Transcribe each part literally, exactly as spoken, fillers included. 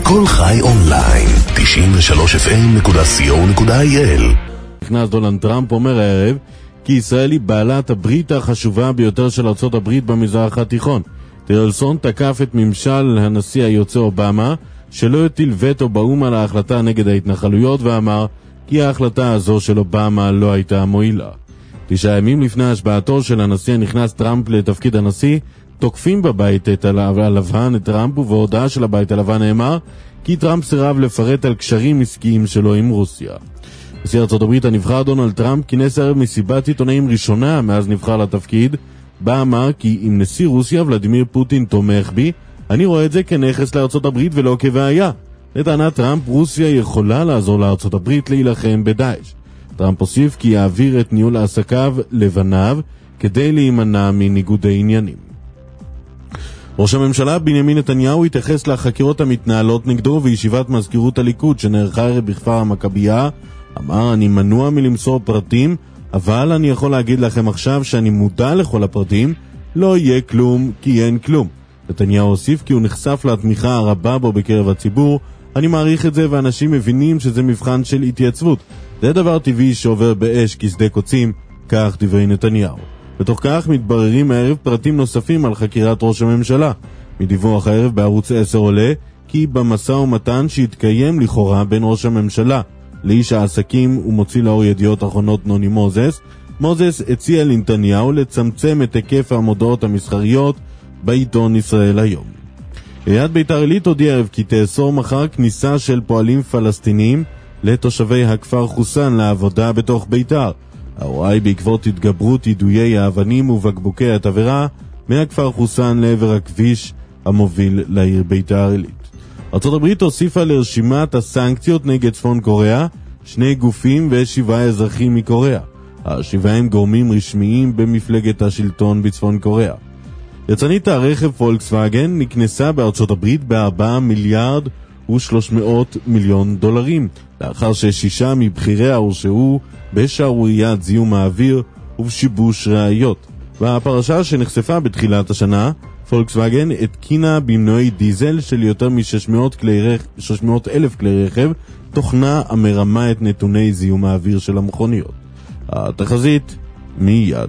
כל חי אונליין, תשעים ושלוש אף אם נקודה סי או נקודה איי אל. נכנס דונלד טראמפ אומר הערב כי ישראל היא בעלת הברית החשובה ביותר של ארצות הברית במזרח התיכון. טילרסון תקף את ממשל הנשיא היוצא אובמה שלא הטיל וטו באו"ם על ההחלטה נגד ההתנחלויות, ואמר כי ההחלטה הזו של אובמה לא הייתה מועילה. תשעה ימים לפני השבעתו של הנשיא הנכנס טראמפ לתפקיד הנשיא, תוקפים בבית את הלבן את טראמפ, ובהודעה של הבית הלבן נאמר כי טראמפ סירב לפרט על קשרים עסקיים שלו עם רוסיה. נשיא ארצות הברית הנבחר דונלד טראמפ כינס ערב מסיבת עיתונאים ראשונה מאז נבחר לתפקיד, בה אמר כי אם נשיא רוסיה ולדימיר פוטין תומך בי, אני רואה את זה כנכס לארצות הברית ולא כבעיה. לטענת טראמפ, רוסיה יכולה לעזור לארצות הברית להילחם בדאעש. טראמפ הוסיף כי יעביר את ניהול העסקיו לבניו כדי להימנע מניגודי עניינים. ראש הממשלה בנימין נתניהו התייחס לחקירות המתנהלות נגדו וישיבת מזכירות הליכוד שנערכה ערב בכפר המכבייה. אמר, אני מנוע מלמסור פרטים, אבל אני יכול להגיד לכם עכשיו שאני מודע לכל הפרטים, לא יהיה כלום כי אין כלום. נתניהו הוסיף כי הוא נחשף לתמיכה הרבה בו בקרב הציבור. אני מעריך את זה ואנשים מבינים שזה מבחן של התייצבות. זה דבר טבעי שעובר באש כשדה קוצים, כך דברי נתניהו. בתוך כך מתבררים הערב פרטים נוספים על חקירת ראש הממשלה. מדיווח הערב בערוץ עשר עולה כי במשא ומתן שהתקיים לכאורה בין ראש הממשלה לאיש העסקים ומוציא לאור ידיעות אחרונות נוני מוזס, מוזס הציע לנתניהו לצמצם את היקף המודעות המסחריות בעיתון ישראל היום. עיריית ביתר עילית הודיעה כי תאסור מחר כניסה של פועלים פלסטינים לתושבי הכפר חוסן לעבודה בתוך ביתר. ההוראה היא בעקבות התגברות יידויי האבנים ובקבוקי התבערה מהכפר חוסן לעבר הכביש המוביל לעיר ביתר עילית. ארצות הברית הוסיפה לרשימת הסנקציות נגד צפון קוריאה שני גופים ושבעה אזרחים מקוריאה. השבעה הם גורמים רשמיים במפלגת השלטון בצפון קוריאה. יצרנית הרכב פולקסווגן נקנסה בארצות הברית בארבעה מיליארד ושלוש מאות מיליון דולרים, לאחר ששישה מבחיריה הורשעו בשערוריית זיהום האוויר ובשיבוש ראיות. והפרשה שנחשפה בתחילת השנה, פולקסווגן התקינה במנועי דיזל של יותר מ-שש מאות אלף כלי רכב תוכנה המרמה את נתוני זיהום האוויר של המכוניות. התחזית מיד.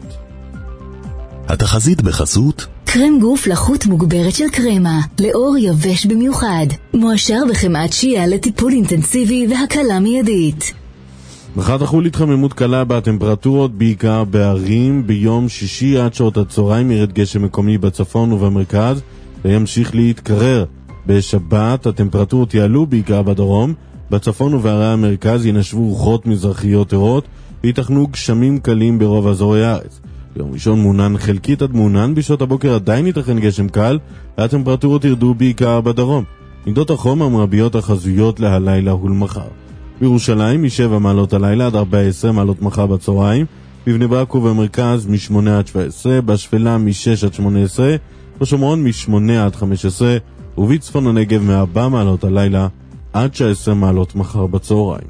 התחזית בחסות קרם גוף לחות מוגברת של קרמה, לאור יבש במיוחד, מועשר בחמאת שיעה לטיפול אינטנסיבי והקלה מיידית. מחר תחול התחממות קלה בטמפרטורות בעיקר בערים. ביום שישי עד שעות הצהריים ירד גשם מקומי בצפון ובמרכז וימשיך להתקרר. בשבת הטמפרטורות יעלו בעיקר בדרום, בצפון ובערי המרכז ינשבו רוחות מזרחיות ערות ויתכנו גשמים קלים ברוב אזורי הארץ. ביום ראשון מעונן חלקית עד מעונן, בשעות הבוקר עדיין ייתכן גשם קל והטמפרטורות ירדו בעיקר בדרום. נקודות החום המרביות החזויות להלילה ולמחר. בירושלים משבע מעלות הלילה עד ארבע עשרה מעלות מחר בצהריים, בבני ברק ובמרכז משמונה עד שבע עשרה, בשפלה משש עד שמונה עשרה, בשומרון משמונה עד חמש עשרה, ובצפון הנגב מארבע מעלות הלילה עד תשע עשרה מעלות מחר בצהריים.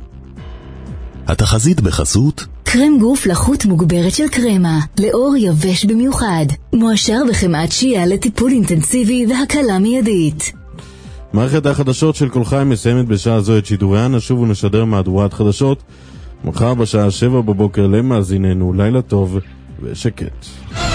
התחזית בחסות קרם גוף לחות מוגברת של קרמה, לאור יבש במיוחד, מועשר בחמאת שיעה לטיפול אינטנסיבי והקלה מיידית. מערכת החדשות של כל חי מסיימת בשעה זו את שידוריה. נשוב ונשדר מהדורת חדשות מחר בשעה שבע בבוקר. למאזיננו לילה טוב ושקט.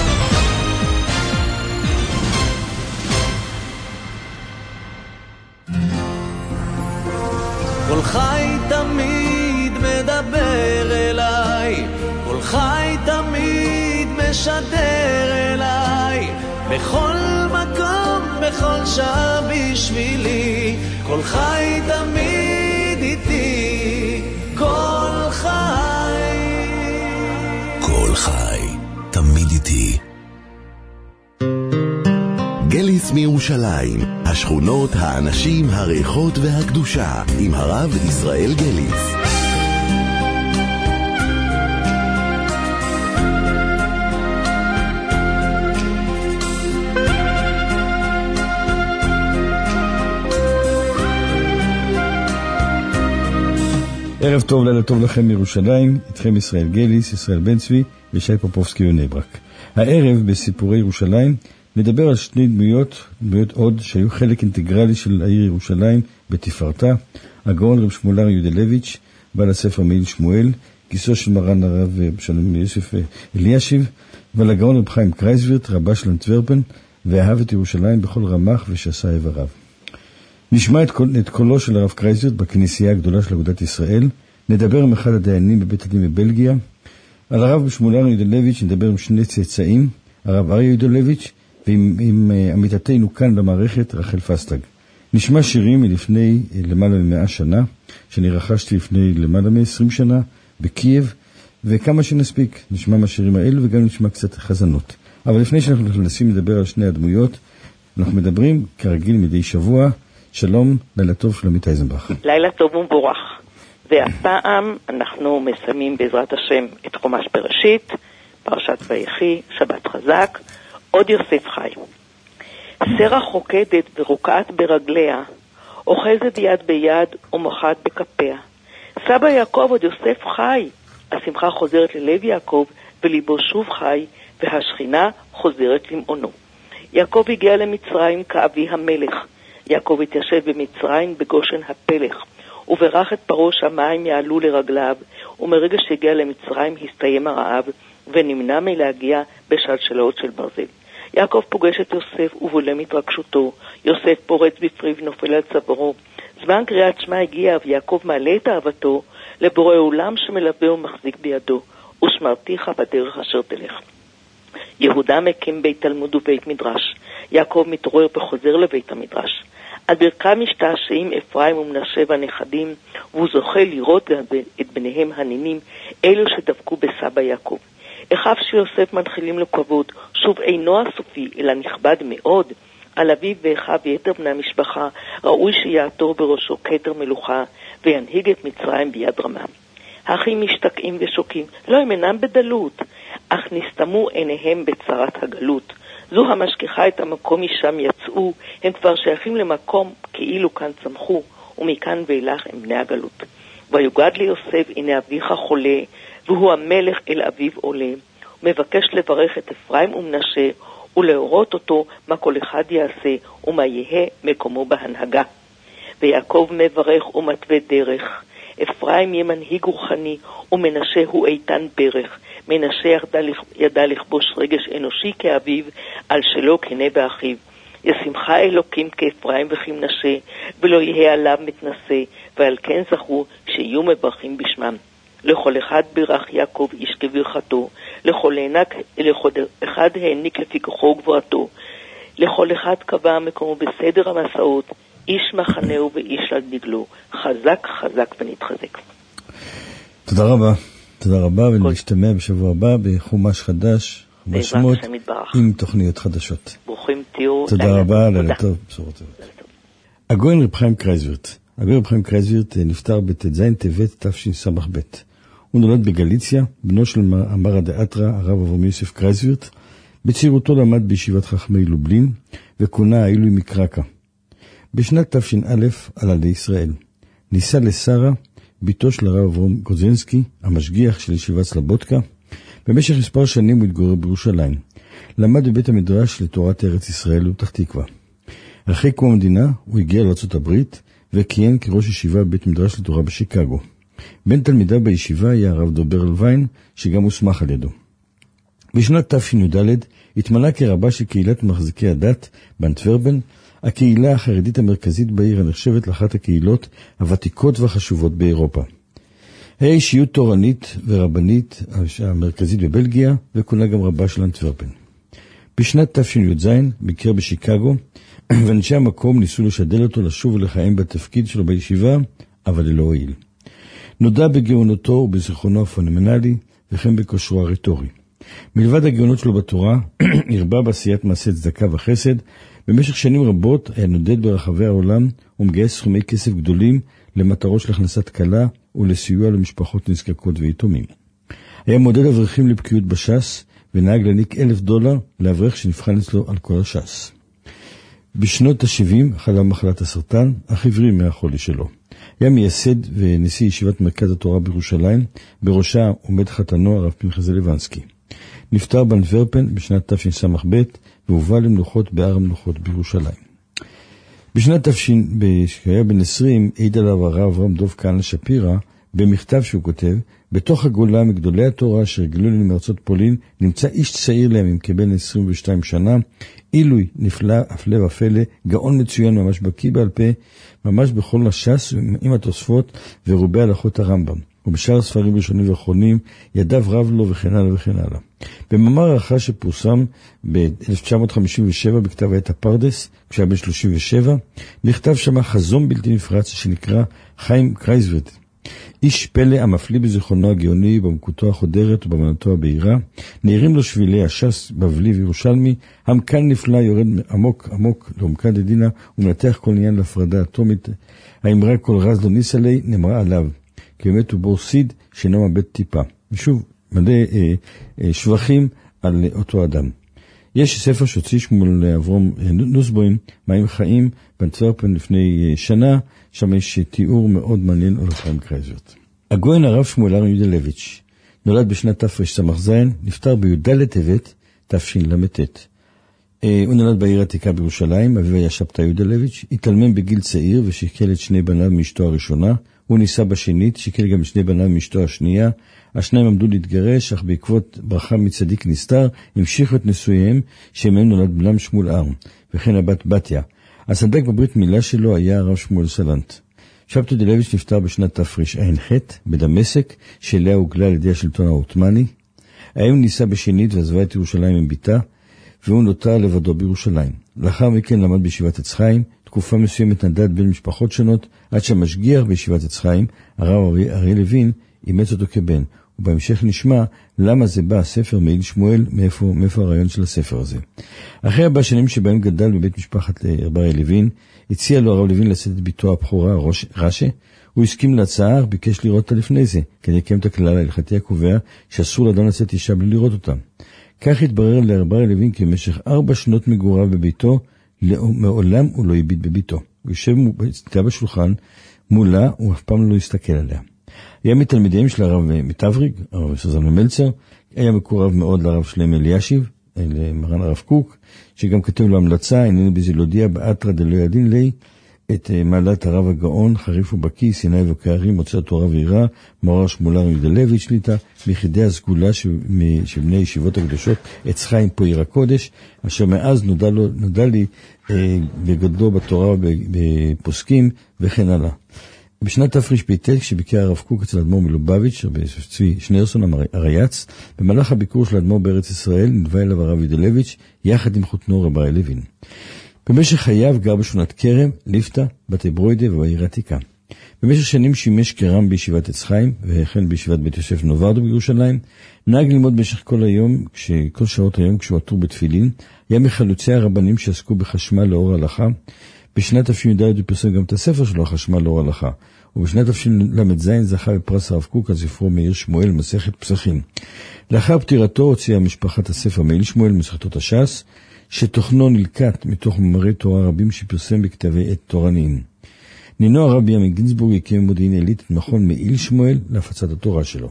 כל חי תמיד מדבר אליי, כל חי תמיד משדר אליי, בכל מקום, בכל שעה בשבילי, כל חי תמיד איתי, כל חי. כל חי תמיד איתי. גליס מירושלים, השכונות, האנשים, הריחות והקדושה, עם הרב ישראל גליס. ערב טוב, לילה טוב לכם מירושלים, איתכם ישראל גליס, ישראל בן צבי ושי פופובסקי בני ברק. הערב בסיפורי ירושלים נדבר על שני דמויות, דמויות עוד, שהיו חלק אינטגרלי של העיר ירושלים בתפארתה, הגאון רב שמואל אריה יודלביץ', בעל הספר מעיל שמואל, גיסו של מרן הרב שלום יוסף אלישיב, ועל הגאון רב חיים קרייסווירט, רבה של אנטוורפן, ואהב את ירושלים בכל רמ"ח ושסה איבריו. נשמע את, קול, את קולו של הרב קרייסווירט בכנסייה הגדולה של אגודת ישראל, נדבר עם אחד הדיינים בבית הדין בבלגיה, על הרב שמואל אריה יודלביץ' נדבר עם שני צאצאים, הרב אריה יודלביץ' ועם עם, uh, עמיתתנו כאן במערכת רחל פסטג. נשמע שירים מלפני uh, למעלה ממאה שנה, שאני רכשתי לפני למעלה מ-עשרים שנה בקייב, וכמה שנספיק נשמע מהשירים האלו וגם נשמע קצת חזנות. אבל לפני שאנחנו מנסים לדבר על שני הדמויות, אנחנו מדברים כרגיל מדי שבוע. שלום, לילה טוב, שלומית אייזנבך. לילה טוב ומבורך. והפעם אנחנו מסיימים בעזרת השם את חומש בראשית, פרשת ויחי, שבת חזק, עוד יוסף חי. סרח רוקדת ורוקעת ברגליה, אוחזת יד ביד ומוחת בכפיה. סבא יעקב עוד יוסף חי, השמחה חוזרת ללב יעקב וליבו שוב חי, והשכינה חוזרת למעונו. יעקב הגיע למצרים כאבי המלך. יעקב התיישב במצרים בגושן הפלך, וברך את פרעה שהמים יעלו לרגליו, ומרגע שהגיע למצרים הסתיים הרעב, ונמנע מלהגיע בשלשלות של ברזל. יעקב פוגש את יוסף ובולם התרגשותו, יוסף פורץ בפריו נופל על צווארו. זמן קריאת שמע הגיע ויעקב מעלה את אהבתו לבורא עולם שמלווה ומחזיק בידו, ושמרתיך בדרך אשר תלך. יהודה מקים בית תלמוד ובית מדרש. יעקב מתעורר וחוזר לבית המדרש. על ברכם משתעשעים אפרים ומנשה והנכדים, והוא זוכה לראות את בניהם הנינים, אלו שדבקו בסבא יעקב. אחיו של יוסף מנחילים לו כבוד, שוב אינו הסופי, אלא נכבד מאוד. על אביו ואחיו ויתר בני המשפחה, ראוי שיעטור בראשו כתר מלוכה, וינהיג את מצרים ביד רמה. האחים משתקעים ושוקים, לא הם אינם בדלות, אך נסתמו עיניהם בצרת הגלות. זו המשכיחה את המקום משם יצאו, הם כבר שייכים למקום כאילו כאן צמחו, ומכאן ואילך הם בני הגלות. ויוגד ליוסף, הנה אביך חולה, והוא המלך אל אביו עולה, מבקש לברך את אפרים ומנשה, ולהורות אותו מה כל אחד יעשה, ומה יהיה מקומו בהנהגה. ויעקב מברך ומתווה דרך, אפרים יהיה מנהיג רוחני, ומנשה הוא איתן ברך. מנשה ידע לכבוש רגש אנושי כאביו, על שלו כנה באחיו. ישמחה אלוקים כאפרים וכמנשה, ולא יהיה עליו מתנשא, ועל כן זכו שיהיו מברכים בשמם. לכל אחד בירך יעקב איש כברכתו, לכל אחד העניק לפי כוחו וגבורתו, לכל אחד קבע מקומו בסדר המסעות, איש מחנהו ואיש על דגלו, חזק חזק ונתחזק. תודה רבה, תודה רבה, ונשתמע בשבוע הבא בחומש חדש, חומש שמות, עם תוכניות חדשות. ברוכים תהיו. תודה רבה, לילה טוב, בשורות טובות. הגאון רב חיים קרייסווירט, הגאון רב חיים קרייסווירט נפטר בט"ז טבת תשס"ב. הוא נולד בגליציה, בנו של אמר דאתרא, הרב אברהם יוסף קרייסווירט. בצעירותו למד בישיבת חכמי לובלין, וכונה העילוי מקרקה. בשנת תש"א עלה לישראל. נישא לשרה, ביתו של הרב אברהם גרודזנסקי, המשגיח של ישיבת סלבודקה. במשך מספר שנים הוא התגורר בירושלים. למד בבית המדרש לתורת ארץ ישראל ופתח תקווה. אחרי קום המדינה הוא הגיע לארצות הברית, וכיהן כראש ישיבה בבית מדרש לתורה בשיקגו. בין תלמידיו בישיבה היה הרב דובר לוין, שגם הוסמך על ידו. בשנת תשי"ד התמנה כרבה של קהילת מחזיקי הדת באנטוורפן, הקהילה החרדית המרכזית בעיר הנחשבת לאחת הקהילות הוותיקות והחשובות באירופה. היה אישיות תורנית ורבנית המרכזית בבלגיה, וכונה גם רבה של אנטוורפן. בשנת תשי"ז ביקר בשיקגו, ואנשי המקום ניסו לשדל אותו לשוב ולחיים בתפקיד שלו בישיבה, אבל ללא הועיל. נודע בגאונותו ובזיכרונו הפנומנלי, וכן בכושרו הרטורי. מלבד הגאונות שלו בתורה, הרבה בעשיית מעשי צדקה וחסד. במשך שנים רבות היה נודד ברחבי העולם ומגייס סכומי כסף גדולים למטרות של הכנסת כלה ולסיוע למשפחות נזקקות ויתומים. היה מודד אברכים לבקיאות בש"ס, ונהג להעניק אלף דולר לאברך שנבחן אצלו על כל הש"ס. בשנות ה-שבעים חלה מחלת הסרטן, אך הבריא מהחולי שלו. היה מייסד ונשיא ישיבת מרכז התורה בירושלים, בראשה עומד חתנו הרב פנחס זלוונסקי. נפטר באנטוורפן בשנת תשס"ב והובא למנוחות בהר המנוחות בירושלים. בשנת תפשין, שהיה בן עשרים, העיד עליו הרב אברהם דוב כהנא שפירא, במכתב שהוא כותב, בתוך הגולה מגדולי התורה אשר הגלו לי מארצות פולין, נמצא איש צעיר לימים כבן עשרים ושתיים שנה, עילוי נפלא, הפלא ופלא, גאון מצוין ממש בקיא בעל פה, ממש בכל הש"ס עם התוספות ורובי הלכות הרמב"ם. ובשאר הספרים ראשונים ואחרונים, ידיו רב לו וכן הלאה וכן הלאה. במאמר הערכה שפורסם ב-אלף תשע מאות חמישים ושבע בכתב העת הפרדס, כשהיה בן שלושים ושבע, נכתב שם חזון בלתי נפרץ שנקרא חיים קרייזווירט. איש פלא המפליא בזיכרונו הגאוני, במקותו החודרת ובמנתו הבהירה, נערים לו שבילי הש"ס, בבלי וירושלמי, המקן נפלא יורד עמוק עמוק לעומקא דדינא, ומנתח כל עניין להפרדה אטומית, האמרה כל רז לא ניסה לי, נאמרה עליו, כי באמת הוא בור סיד שאינו מאבד טיפה. ושוב, מלא אה, אה, שבחים על אותו אדם. יש ספר שהוציא שמואל אברום נוסבוים, מים חיים, באנטוורפן לפני אה, שנה, שם יש תיאור מאוד מעניין על חיים קרייזווירט. הגויין הרב שמואל אריה יודלביץ' נולד בשנת תרס"ז, נפטר בי"ד טבת תשל"ט. אה, הוא נולד בעיר העתיקה בירושלים, אביו היה שבתאי יודלביץ', התאלמן בגיל צעיר ושיקל את שני בניו מאשתו הראשונה, הוא ניסה בשנית, שיקל גם שני בניו מאשתו השנייה, השניים עמדו להתגרש, אך בעקבות ברכה מצדיק נסתר, המשיכו את נישואיהם, שמהם נולד בנם שמואל ארם, וכן הבת בתיה. הסנדק בברית מילה שלו היה הרב שמואל סלנט. שבתאי יודלביץ' נפטר בשנת תרע"ח, בדמשק, שאליה הוגלה על ידי השלטון העות'מאני. האם ניסה בשנית ועזבה את ירושלים עם ביתה, והוא נותר לבדו בירושלים. לאחר מכן למד בישיבת עץ חיים, תקופה מסוימת נדד בין משפחות שונות, עד שהמשגיח בישיבת עץ חיים, הרב אריה לוין, אימץ אותו כבן. ובהמשך נשמע למה זה בא הספר מעיל שמואל, מאיפה, מאיפה הרעיון של הספר הזה. אחרי ארבע שנים שבהם גדל בבית משפחת רב אריה לוין, הציע לו הרב לוין לשאת את ביתו הבכורה, רש"י. הוא הסכים להצעה, ביקש לראות אותה לפני זה, כדי לקיים את הכלל ההלכתי הקובע, שאסור לאדם לצאת אישה בלי לראות אותה. כך התברר לרב אריה לוין כי במשך ארבע שנות מגוריו בביתו, מעולם הוא לא הביט בביתו. הוא יושב בשולחן מולה, הוא אף פעם לא הסתכל עליה. היה מתלמידיהם של הרב מטבריג, הרב סוזן מלצר, היה מקורב מאוד לרב שלמה אלישיב, למרן הרב קוק, שגם כתב לו המלצה, איננו בזילודיה, באתרא דלא ידין לי, את מעלת הרב הגאון, חריף ובקי, סיני וקערים, מוצא תורה ויראה, מורר שמואל אריה יודלביץ' שליטה, מיחידי הסגולה של בני ישיבות הקדושות, עץ חיים פה עיר הקודש, אשר מאז נודע, לו, נודע לי אה, בגדלו בתורה בפוסקים וכן הלאה. בשנת תרפ"ט, כשביקר הרב קוק אצל אדמו"ר מלובביץ' צבי שניאורסון הרייץ, במהלך הביקור של אדמו"ר בארץ ישראל, נלווה אליו הרב יודלביץ' יחד עם חותנו רב אריה לוין. במשך חייו גר בשכונת כרם, ליפתא, בתי ברוידה ובעיר העתיקה. במשך שנים שימש כרם בישיבת עץ חיים, וכן בישיבת בית יוסף נוברדו בירושלים. נהג ללמוד במשך כל היום, כל שעות היום כשהוא עטור בתפילין, היה מחלוצי הרבנים שעסקו בחשמל לאור ההלכה. בשנת תש"ד הוא פרסם גם את הספר שלו, החשמל לאור ההלכה. ובשנת תשל"ז זכה בפרס הרב קוק על ספרו מאיר שמואל, מסכת פסחים. לאחר פטירתו הוציאה משפחת הספר מאיר שמואל, מסכתות הש"ס, שתוכנו נלקט מתוך מאמרי תורה רבים שפרסם בכתבי עת תורניים. נינו הרבי עמי גינזבורג הקים מודיעין עילית את מכון מעיל שמואל להפצת התורה שלו.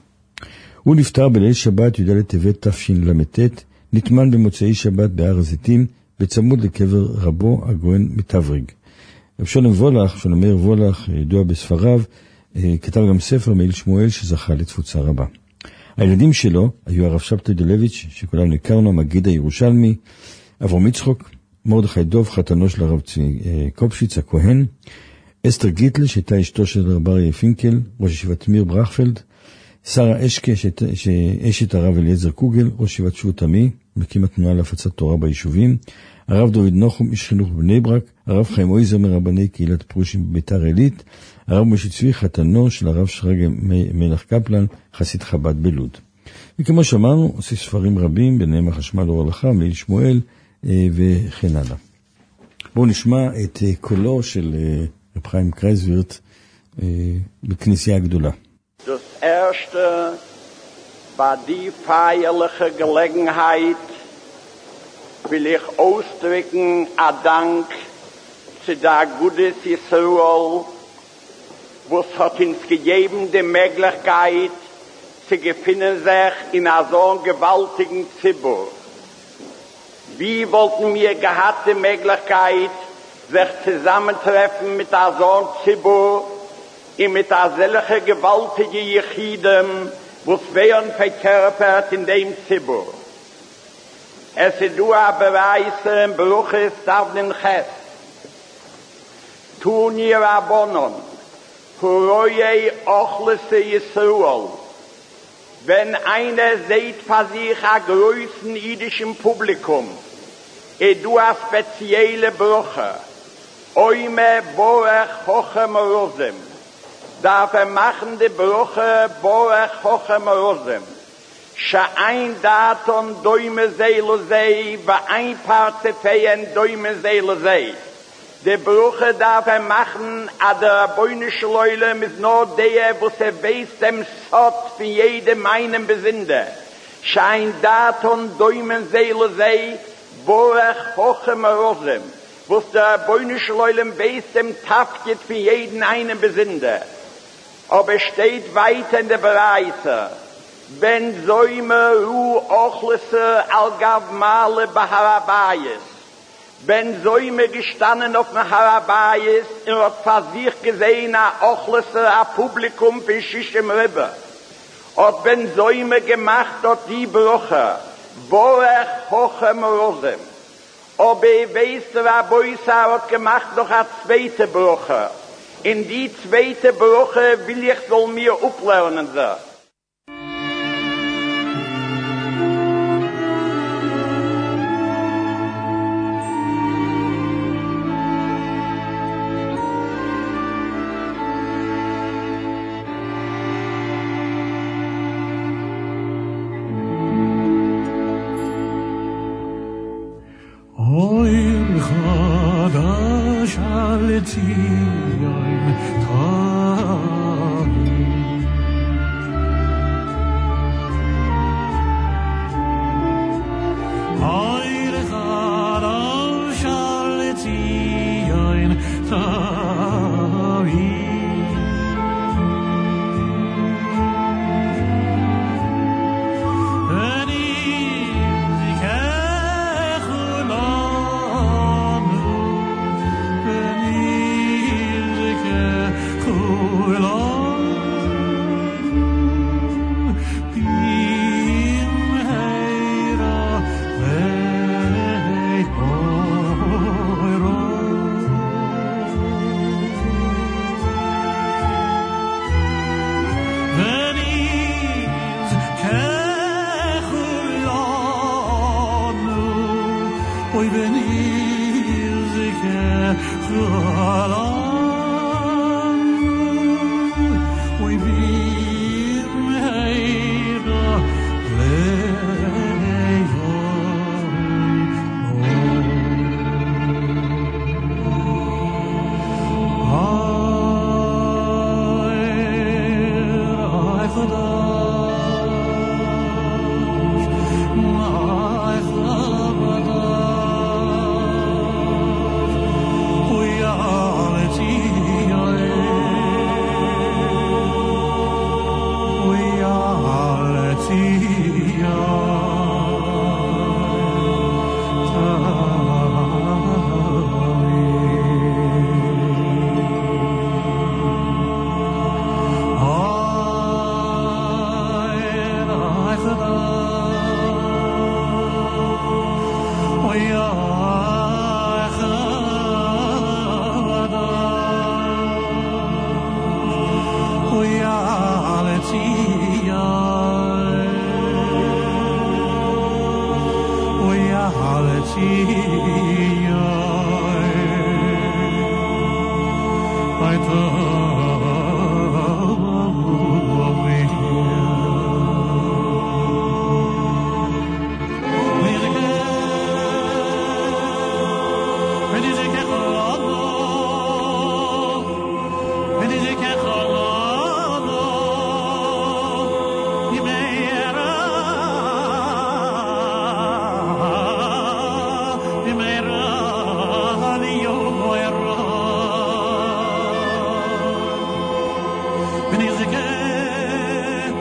הוא נפטר בליל שבת י"ד טבת תשל"ט, נטמן במוצאי שבת בהר הזיתים, בצמוד לקבר רבו הגויין מטבריג. רב שולם וולך, שולם מאיר וולך, ידוע בספריו, כתב גם ספר מעיל שמואל שזכה לתפוצה רבה. הילדים שלו היו הרב שבתאי יודלביץ' שכולנו הכרנו, המגיד הירושלמי, אברהם יצחוק, מרדכי דוב, חתנו של הרב קופשיץ הכהן, אסתר גיטל שהייתה אשתו של רב אריה פינקל, ראש ישיבת מיר ברכפלד, שרה אשקה שאשת הרב אליעזר קוגל, ראש ישיבת שבות עמי, מקים התנועה להפצת תורה ביישובים, הרב דוד נחום, איש חינוך בבני ברק, הרב חיים אויזר מרבני קהילת פרושים בביתר עילית, הרב משה צבי חתנו של הרב שרגא מלך קפלן, חסיד חב"ד בלוד. וכמו שאמרנו, עושה ספרים רבים, ביניהם החשמל לאור ההלכה, מעיל שמואל וכן הלאה. בואו נשמע את קולו של רב חיים קרייזווירט בכנסייה הגדולה. Das erste war die feierliche Gelegenheit, will ich ausdrücken a Dank zu der Gutes Yisroel, wo es hat uns gegeben die Möglichkeit, zu gefunden sich in a so gewaltigen Zibur. Wie wollten wir gehabt die Möglichkeit, sich zusammentreffen mit der Sohn Zibur und mit der solche gewaltige Jechidem, wo es werden verkörpert in dem Zibur. Es ist du a beweise im Bruches Tavnen Ches. Tun ihr Abonon, Huroye Ochlese Yisruel. Wenn einer seht für sich a größten jüdischen Publikum, e du a spezielle Bruche, Oime Borech Hochem Rosem, darf er machen die Bruche Borech Hochem Rosem, Sha'ain Daton Doime Seele Sei, Ba'ain Parzefeyen Doime Seele Sei. Die Bruche darf er machen, a der Boinische Leule mit nur der, wo sie weiß dem Sot für jedem meinen Besinde. Sha'ain Daton Doime Seele Sei, Borech Hochem Rosem, wo der Boinische Leule weiß dem Tafket für jeden einen Besinde. Aber es steht weiter in der Bereise, wenn Säume Ruh Ochlese Al-Gav Male Baharabayes, wenn Säume gestanden auf dem Harabayes und hat für sich gesehen a Ochlese a Publikum für Shishem Rebbe, und wenn Säume gemacht hat die Brüche, Borech Hochem Rosem, aber ich weiß, der Boisa hat gemacht noch a zweite Brüche. In die zweite Brüche will ich soll mir uplernen sie.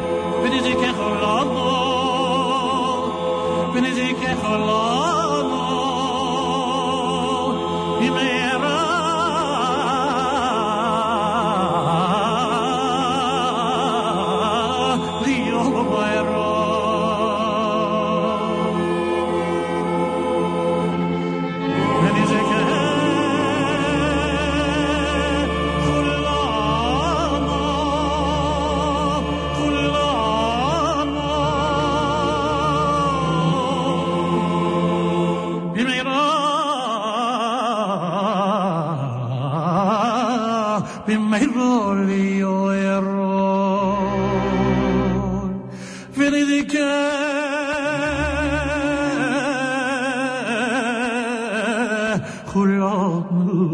Benizike cholano במהירולי אוירון ונדיקה חולנו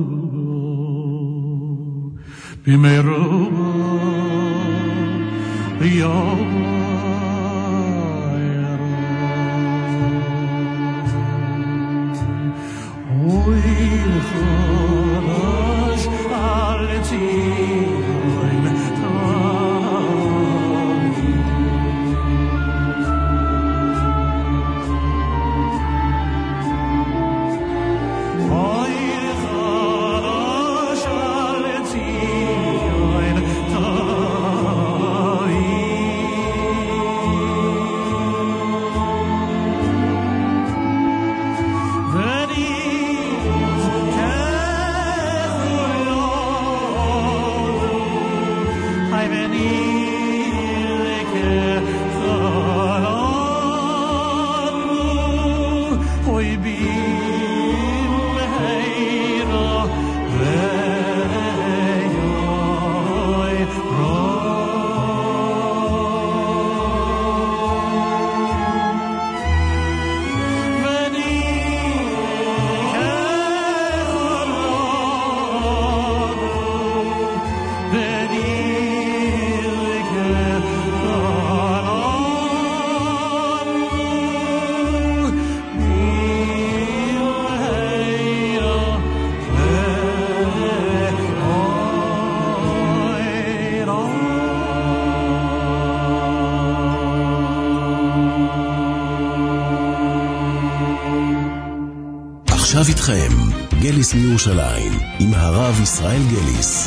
במהירולי אוירון אוי חדש על ציון עכשיו איתכם, גליס מירושלים, עם הרב ישראל גליס.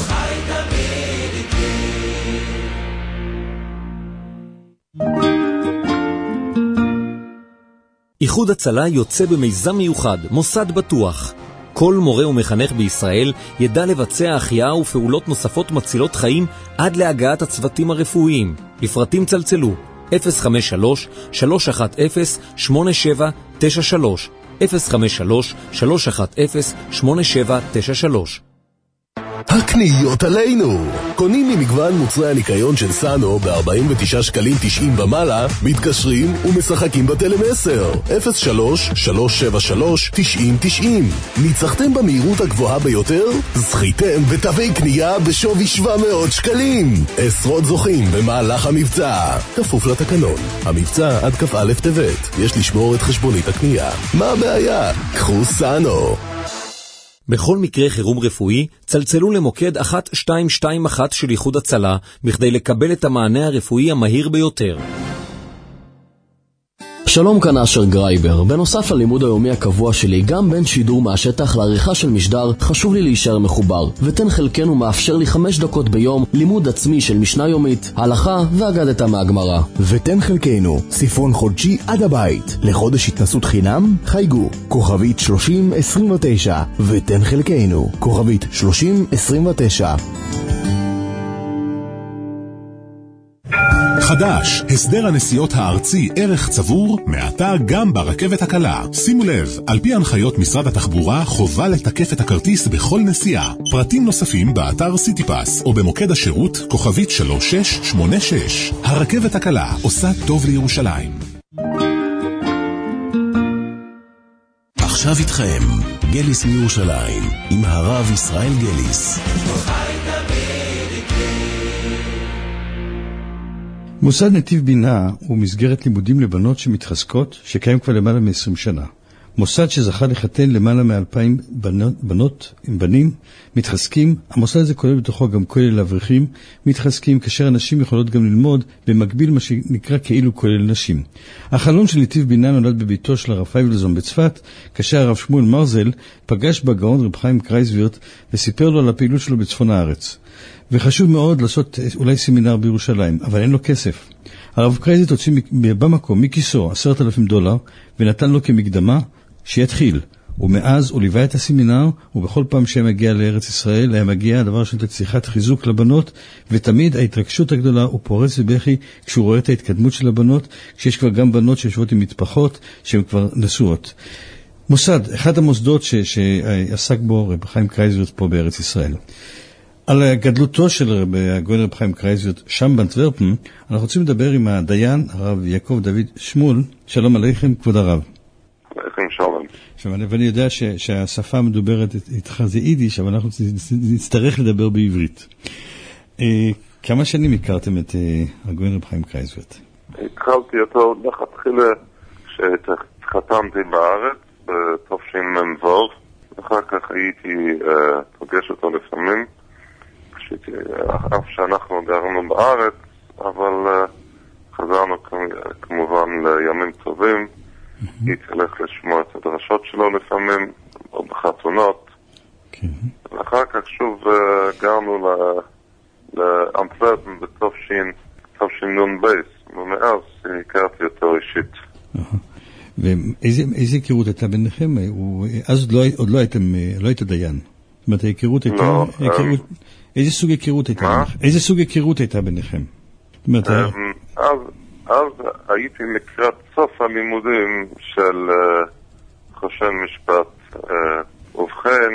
איחוד הצלה יוצא במיזם מיוחד, מוסד בטוח. כל מורה ומחנך בישראל ידע לבצע החייאה ופעולות נוספות מצילות חיים עד להגעת הצוותים הרפואיים. לפרטים צלצלו אפס חמש שלוש שלוש אחת אפס שמונה שבע תשע שלוש אפס חמש שלוש שלוש אחת אפס שמונה שבע תשע שלוש. הקניות עלינו! קונים ממגוון מוצרי הניקיון של סאנו ב-ארבעים ותשעה שקלים תשעים ומעלה, מתקשרים ומשחקים בטלמסר אפס שלוש שלוש שבע שלוש תשעים תשעים. ניצחתם במהירות הגבוהה ביותר? זכיתם בתווי קנייה בשווי שבע מאות שקלים. עשרות זוכים במהלך המבצע. כפוף לתקנון. המבצע עד כ"א טבת. יש לשמור את חשבונית הקנייה. מה הבעיה? קחו סאנו. בכל מקרה חירום רפואי, צלצלו למוקד אחת שתיים שתיים אחת של איחוד הצלה, בכדי לקבל את המענה הרפואי המהיר ביותר. שלום, כאן אשר גרייבר. בנוסף ללימוד היומי הקבוע שלי, גם בין שידור מהשטח לעריכה של משדר, חשוב לי להישאר מחובר. ותן חלקנו מאפשר לי חמש דקות ביום לימוד עצמי של משנה יומית, הלכה ואגדתה מהגמרא. ותן חלקנו ספרון חודשי עד הבית. לחודש התנסות חינם, חייגו כוכבית שלושים עשרים ותשע. ותן חלקנו כוכבית שלושים עשרים ותשע. חדש, הסדר הנסיעות הארצי ערך צבור, מעתה גם ברכבת הקלה. שימו לב, על פי הנחיות משרד התחבורה, חובה לתקף את הכרטיס בכל נסיעה. פרטים נוספים באתר סיטיפס, או במוקד השירות, כוכבית שלוש שש שמונה שש. הרכבת הקלה עושה טוב לירושלים. עכשיו איתכם, גליס מירושלים, עם הרב ישראל גליס. מוסד נתיב בינה הוא מסגרת לימודים לבנות שמתחזקות, שקיים כבר למעלה מ-עשרים שנה. מוסד שזכה לחתן למעלה מ-אלפיים בנות, בנות עם בנים מתחזקים. המוסד הזה כולל בתוכו גם כולל לאברכים מתחזקים, כאשר אנשים יכולות גם ללמוד במקביל מה שנקרא כאילו כולל נשים. החלום של נתיב בינה נולד בביתו של הרב פייבלזון בצפת, כאשר הרב שמואל מרזל פגש בגאון רב חיים קרייזווירט וסיפר לו על הפעילות שלו בצפון הארץ. וחשוב מאוד לעשות אולי סמינר בירושלים, אבל אין לו כסף. הרב קרייזווירט הוציא במקום מכיסו עשרת אלפים דולר ונתן לו כמקדמה שיתחיל. ומאז הוא ליווה את הסמינר, ובכל פעם שהיה מגיע לארץ ישראל, היה מגיע הדבר של תצליחת חיזוק לבנות, ותמיד ההתרגשות הגדולה הוא פורץ ובכי כשהוא רואה את ההתקדמות של הבנות, כשיש כבר גם בנות שיושבות עם מטפחות שהן כבר נשואות. מוסד, אחד המוסדות ש- שעסק בו רב חיים קרייזווירט פה בארץ ישראל. על גדלותו של הגאון רב חיים קרייזווירט שם באנטוורפן, אנחנו רוצים לדבר עם הדיין, הרב יעקב דוד שמואל. שלום עליכם, כבוד הרב. עליכם שלום. עכשיו, ואני יודע ש, שהשפה המדוברת איתך זה יידיש, אבל אנחנו נצטרך לדבר בעברית. אה, כמה שנים הכרתם את אה, הגאון רב חיים קרייזווירט? הכרתי אותו לכתחילה כשהתחתנתי בארץ, בתשמ"ו. אחר כך הייתי אה, פוגש אותו לפעמים, כשהייתי, אף שאנחנו גרנו בארץ, אבל אה, חזרנו כמובן לימים טובים. הייתי הולך לשמוע את הדרשות שלו לפעמים, או בחתונות. ואחר כך שוב אה, גרנו לאנטוורפן בתש"ן, תשנ"ב, ומאז הכרתי אותו אישית. ואיזה היכרות הייתה ביניכם? אז עוד לא הייתם, לא היית דיין. זאת אומרת, ההיכרות הייתה... לא. איזה סוג היכרות הייתה ביניכם? איזה סוג היכרות הייתה ביניכם? אז הייתי לקראת סוף הלימודים של חושן משפט. ובכן,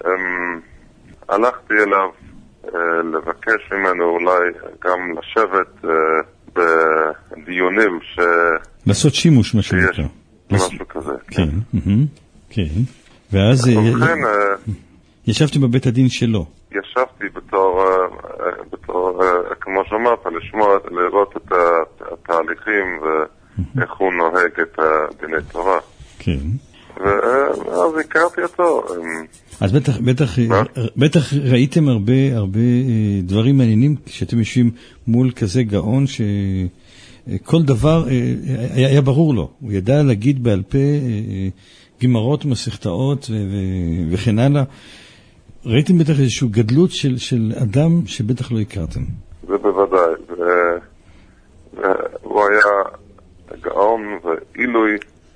הלכתי אליו לבקש ממנו אולי גם לשבת בדיונים ש... לעשות שימוש, מה שנקרא. משהו כזה. כן, כן. ואז ישבתי בבית הדין שלו. ישבתי בתור, בתור, כמו שאמרת, לשמוע, לראות את התהליכים ואיך הוא נוהג את דיני תורה. כן. ואז הכרתי אותו. אז בטח, בטח, בטח ראיתם הרבה, הרבה דברים מעניינים כשאתם יושבים מול כזה גאון ש... כל דבר היה, היה ברור לו. הוא ידע להגיד בעל פה גמרות, מסכתאות ו- ו- וכן הלאה. ראיתם בטח איזושהי גדלות של, של אדם שבטח לא הכרתם. זה בוודאי. ו- והוא היה גאון ועילוי.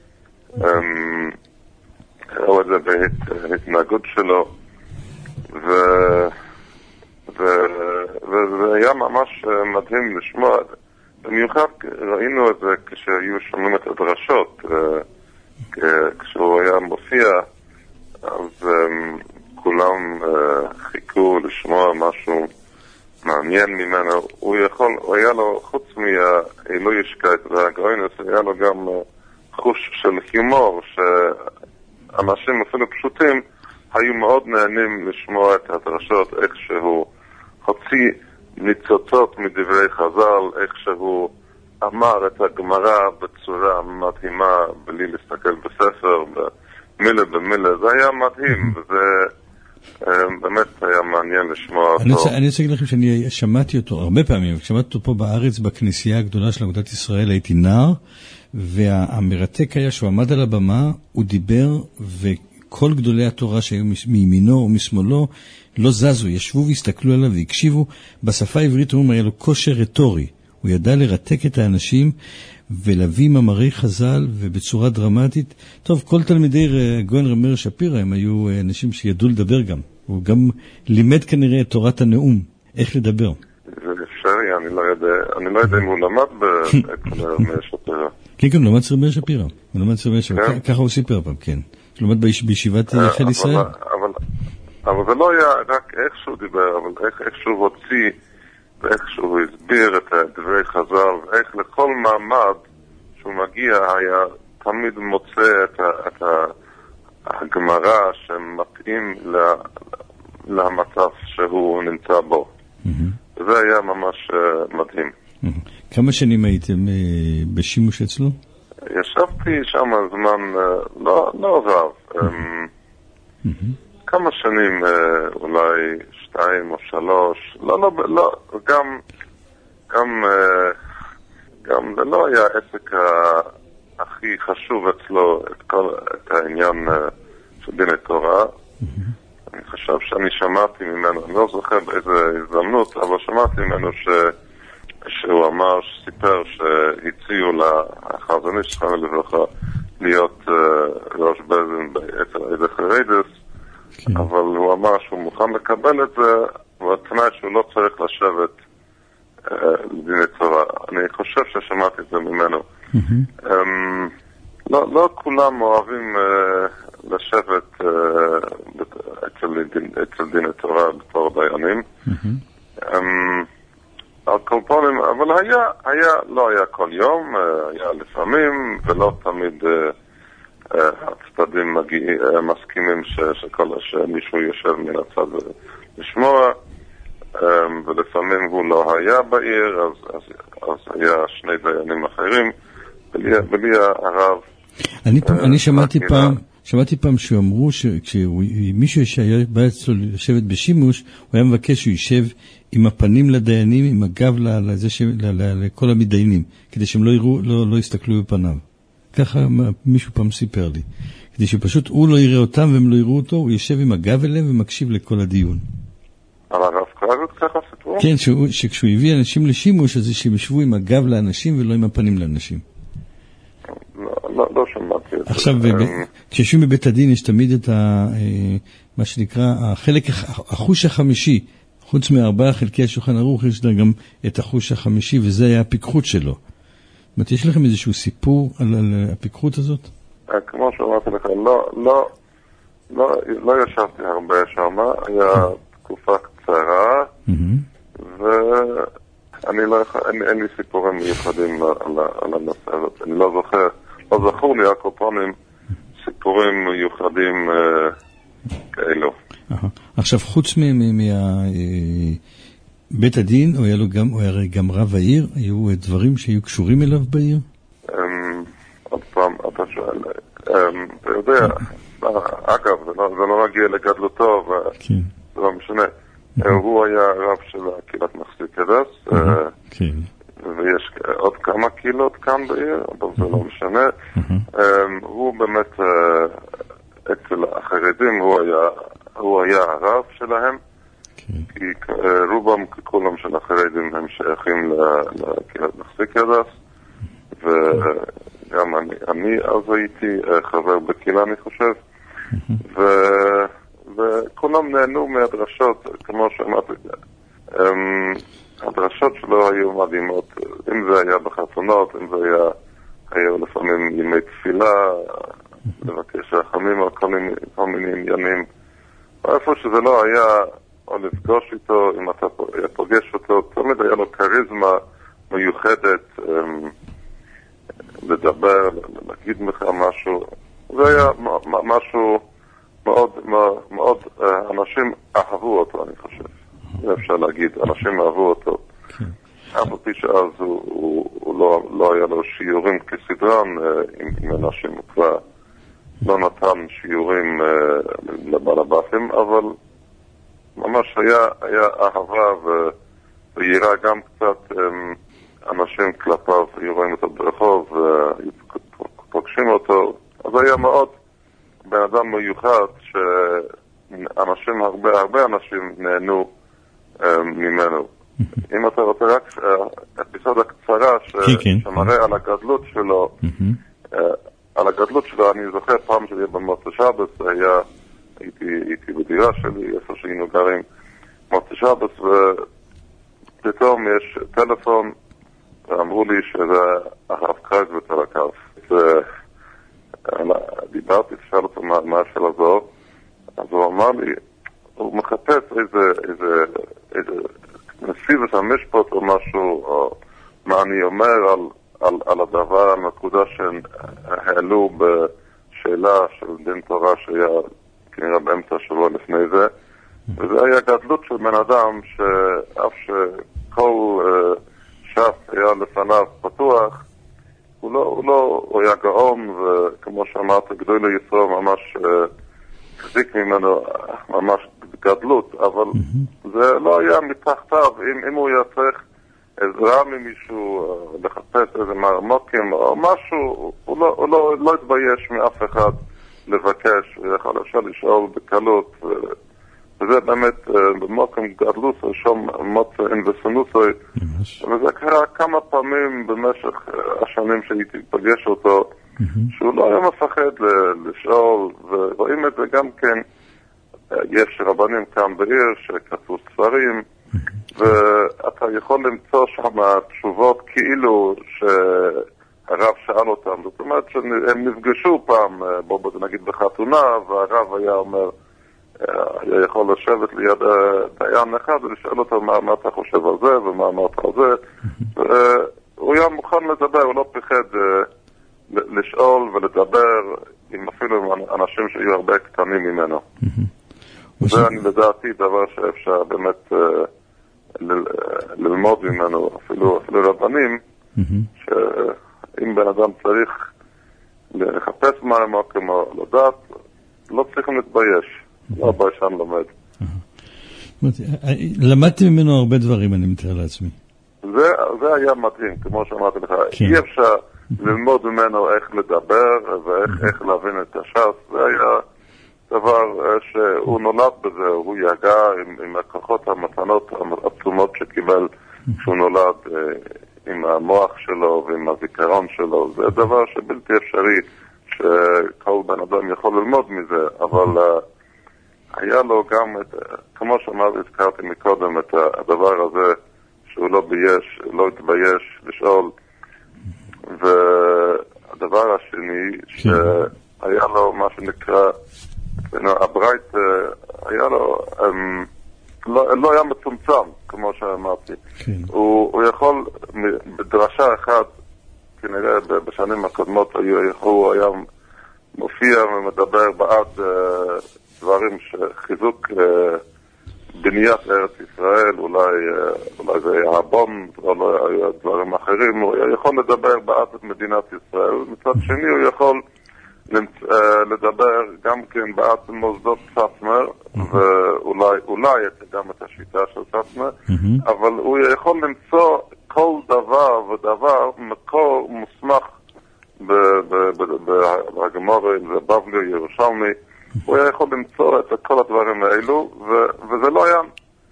ראו את זה בהתנהגות שלו. ו- ו- וזה היה ממש מדהים לשמוע. במיוחד ראינו את זה כשהיו שומעים את הדרשות, כשהוא היה מופיע, אז כולם חיכו לשמוע משהו מעניין ממנו. הוא יכול, הוא היה לו, חוץ מהאלוהישקייט והגאונוס, היה לו גם חוש של הומור, שאנשים אפילו פשוטים היו מאוד נהנים לשמוע את הדרשות, איך שהוא הוציא ניצוצות מדברי חז"ל, איך שהוא אמר את הגמרא בצורה מדהימה, בלי להסתכל בספר, במילה במילה. זה היה מדהים, וזה באמת היה מעניין לשמוע אותו. אני רוצה להגיד לכם שאני שמעתי אותו הרבה פעמים, שמעתי אותו פה בארץ, בכנסייה הגדולה של אגודת ישראל, הייתי נער, והמרתק היה שהוא עמד על הבמה, הוא דיבר, וכל גדולי התורה שהיו מימינו או משמאלו, לא זזו, ישבו והסתכלו עליו והקשיבו. בשפה העברית אומרים, היה לו כושר רטורי. הוא ידע לרתק את האנשים ולהביא מאמרי חז"ל ובצורה דרמטית. טוב, כל תלמידי הגאון רב מאיר שפירא הם היו אנשים שידעו לדבר גם. הוא גם לימד כנראה את תורת הנאום, איך לדבר. זה אפשרי, אני לא יודע, אני לא יודע אם הוא למד ברב מאיר שפירא. כן, כן, הוא למד אצל רב מאיר שפירא. הוא למד אצל רב מאיר שפירא, ככה הוא סיפר פעם, כן. הוא למד בישיבת חיל ישראל. אבל זה לא היה רק איך שהוא דיבר, אבל איך, איך שהוא הוציא ואיך שהוא הסביר את דברי חז"ל, ואיך לכל מעמד שהוא מגיע היה תמיד מוצא את, ה, את ה, הגמרא שמתאים לה, למצב שהוא נמצא בו. Mm-hmm. זה היה ממש uh, מדהים. Mm-hmm. כמה שנים הייתם uh, בשימוש אצלו? ישבתי שם זמן uh, לא, לא רב. Um, mm-hmm. כמה שנים, אולי שתיים או שלוש, לא, לא, לא, גם, גם, גם זה לא היה העסק הכי חשוב אצלו, את כל, את העניין של דיני תורה. אני חושב שאני שמעתי ממנו, אני לא זוכר באיזה הזדמנות, אבל שמעתי ממנו ש, שהוא אמר, סיפר שהציעו לחזון איש זכרונו לברכה להיות ראש בזין בעצר איזה חרדס, אבל הוא אמר שהוא מוכן לקבל את זה, והתנאי שהוא לא צריך לשבת לדיני תורה. אני חושב ששמעתי את זה ממנו. לא כולם אוהבים לשבת אצל דין התורה בתור דיינים. על כל פנים, אבל היה, היה, לא היה כל יום, היה לפעמים, ולא תמיד הצדדים מסכימים שמישהו יושב מן הצד לשמוע, ולפעמים הוא לא היה בעיר, אז, אז, אז היה שני דיינים אחרים, בלי, בלי הרב. אני, אני שמעתי פעם, שמעתי פעם שאמרו שמישהו שהיה בא אצלו לשבת בשימוש, הוא היה מבקש שהוא יישב עם הפנים לדיינים, עם הגב לזה ש... לכל המתדיינים, כדי שהם לא יראו, לא, לא יסתכלו בפניו. ככה מישהו פעם סיפר לי. כדי שפשוט הוא לא יראה אותם והם לא יראו אותו, הוא יישב עם הגב אליהם ומקשיב לכל הדיון. אבל הרב קרזות ככה סיפור? כן, שהוא, שכשהוא הביא אנשים לשימוש, אז שהם ישבו עם הגב לאנשים ולא עם הפנים לאנשים. לא, לא, לא שמעתי את זה. עכשיו, כשיושבים בבית הדין יש תמיד את ה, מה שנקרא, החלק, החוש החמישי, חוץ מארבעה חלקי השולחן ערוך, יש גם את החוש החמישי, וזה היה הפיקחות שלו. זאת אומרת, יש לכם איזשהו סיפור על, על הפיקחות הזאת? כמו שאמרתי לך, לא, לא, לא, לא ישבתי הרבה שם, היה תקופה קצרה, ואני לא, אין, אין לי סיפורים מיוחדים על, על הנושא הזאת. אני לא זוכר, לא זכור לי הקופונים סיפורים מיוחדים אה, כאלו. עכשיו, חוץ מבית הדין, הוא היה לו גם, הוא היה גם רב העיר, היו דברים שהיו קשורים אליו בעיר? עוד פעם, אתה שואל, אתה יודע, אגב, זה לא מגיע לגדלותו, זה לא משנה. הוא היה רב של קהילת מחסי קדס, ויש עוד כמה קהילות כאן בעיר, אבל זה לא משנה. הוא באמת, אצל החרדים, הוא היה הוא היה הרב שלהם, כי רובם כולם של החרדים הם שייכים לקהילת מחסי קדס, וגם אני, אני אז הייתי חבר בקהילה, אני חושב, וכולם נהנו מהדרשות, כמו שאמרתי, הדרשות שלו היו מדהימות, אם זה היה בחתונות, אם זה היה, היה לפעמים ימי תפילה, לבקש רחמים על כל מיני, כל מיני עניינים, איפה שזה לא היה, או לפגוש איתו, אם אתה פוגש אותו, תמיד היה לו קריזמה מיוחדת, לדבר, להגיד לך משהו, זה היה משהו מאוד, מאוד, אנשים אהבו אותו, אני חושב. אפשר להגיד, אנשים אהבו אותו. אף על פי שאז הוא, הוא, הוא לא, לא היה לו שיעורים כסדרן עם, עם אנשים, הוא כבר לא נתן שיעורים לבעל הבתים, אבל ממש היה, היה אהבה ו, ויראה גם קצת אנשים כלפיו, היו רואים אותו ברחוב, פוגשים אותו, אז היה מאוד בן אדם מיוחד שאנשים, הרבה, הרבה אנשים נהנו ממנו. אם אתה רוצה רק אפיסודה קצרה שמראה על הגדלות שלו, על הגדלות שלו, אני זוכר פעם שלי במוצא שבת, היה, הייתי בדירה שלי, איפה שהיינו גרים, מוצא שבת, ופתאום יש טלפון, ואמרו לי שזה הרב קרייזוויץ על הקו. דיברתי, שאל אותו מה אפשר לעזור, אז הוא אמר לי, הוא מחפש איזה, איזה, איזה נשיא ושמשפט או משהו, או מה אני אומר על, על, על הדבר, הנקודה שהעלו בשאלה של דין תורה שהיה כנראה באמצע שבוע לפני זה, וזה היה גדלות של בן אדם שאף שכל uh, שף היה לפניו פתוח, הוא לא, הוא לא, הוא היה גאון, וכמו שאמרת, גדול לישראל ממש החזיק ממנו ממש גדלות, אבל mm-hmm. זה לא היה מתחתיו. אם, אם הוא היה צריך עזרה ממישהו, לחפש איזה מרמוקים או משהו, הוא לא, הוא לא, לא התבייש מאף אחד לבקש, ויכול אפשר לשאול בקלות, ו... וזה באמת במוקם גדלות, שום מוצא אינבסנוסוי, וזה קרה כמה פעמים במשך השנים שהייתי פגש אותו, שהוא לא היה מפחד לשאול, ורואים את זה גם כן, יש רבנים כאן בעיר שכתבו ספרים, ואתה יכול למצוא שם תשובות כאילו הרב שאל אותם, זאת אומרת שהם נפגשו פעם, בוא נגיד בחתונה, והרב היה אומר, היה יכול לשבת ליד דיין אחד ולשאול אותו מה, מה אתה חושב על זה ומה אמרת על זה. הוא היה מוכן לדבר, הוא לא פחד לשאול ולדבר עם אפילו עם אנשים שהיו הרבה קטנים ממנו. זה אני לדעתי דבר שאפשר באמת ללמוד ממנו, אפילו, אפילו רבנים, שאם בן אדם צריך לחפש מה הם כמו לדעת, לא צריכים להתבייש. לא ביישן לומד. למדתי ממנו הרבה דברים, אני מתאר לעצמי. זה היה מדהים, כמו שאמרתי לך. אי אפשר ללמוד ממנו איך לדבר ואיך להבין את הש"ס. זה היה דבר שהוא נולד בזה, הוא יגע עם הכוחות המתנות העצומות שקיבל כשהוא נולד, עם המוח שלו ועם הזיכרון שלו. זה דבר שבלתי אפשרי שכל בן אדם יכול ללמוד מזה, אבל היה לו גם, את, כמו שאמרתי, הזכרתי מקודם, את הדבר הזה שהוא לא בייש, לא התבייש לשאול. והדבר השני, שהיה לו מה שנקרא, הברייט, היה לו, לא, לא היה מצומצם, כמו שאמרתי. הוא, הוא יכול, בדרשה אחת, כנראה בשנים הקודמות, הוא היה מופיע ומדבר בעד דברים שחיזוק בניית ארץ ישראל, אולי, אולי זה היה הבום, או היה דברים אחרים, הוא יכול לדבר בעד את מדינת ישראל, מצד שני הוא יכול לדבר גם כן בעד מוסדות סאטמר, ואולי אולי גם את השיטה של סאטמר, אבל הוא יכול למצוא כל דבר ודבר מקור מוסמך בגמרא, אם זה בבלי, ירושלמי, הוא היה יכול למצוא את כל הדברים האלו, וזה לא היה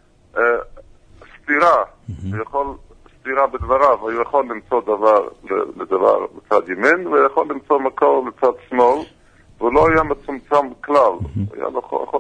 סתירה, הוא יכול סתירה בדבריו, הוא יכול למצוא דבר לדבר בצד ימין, ויכול למצוא מקור לצד שמאל, והוא לא היה מצומצם כלל, הוא היה יכול,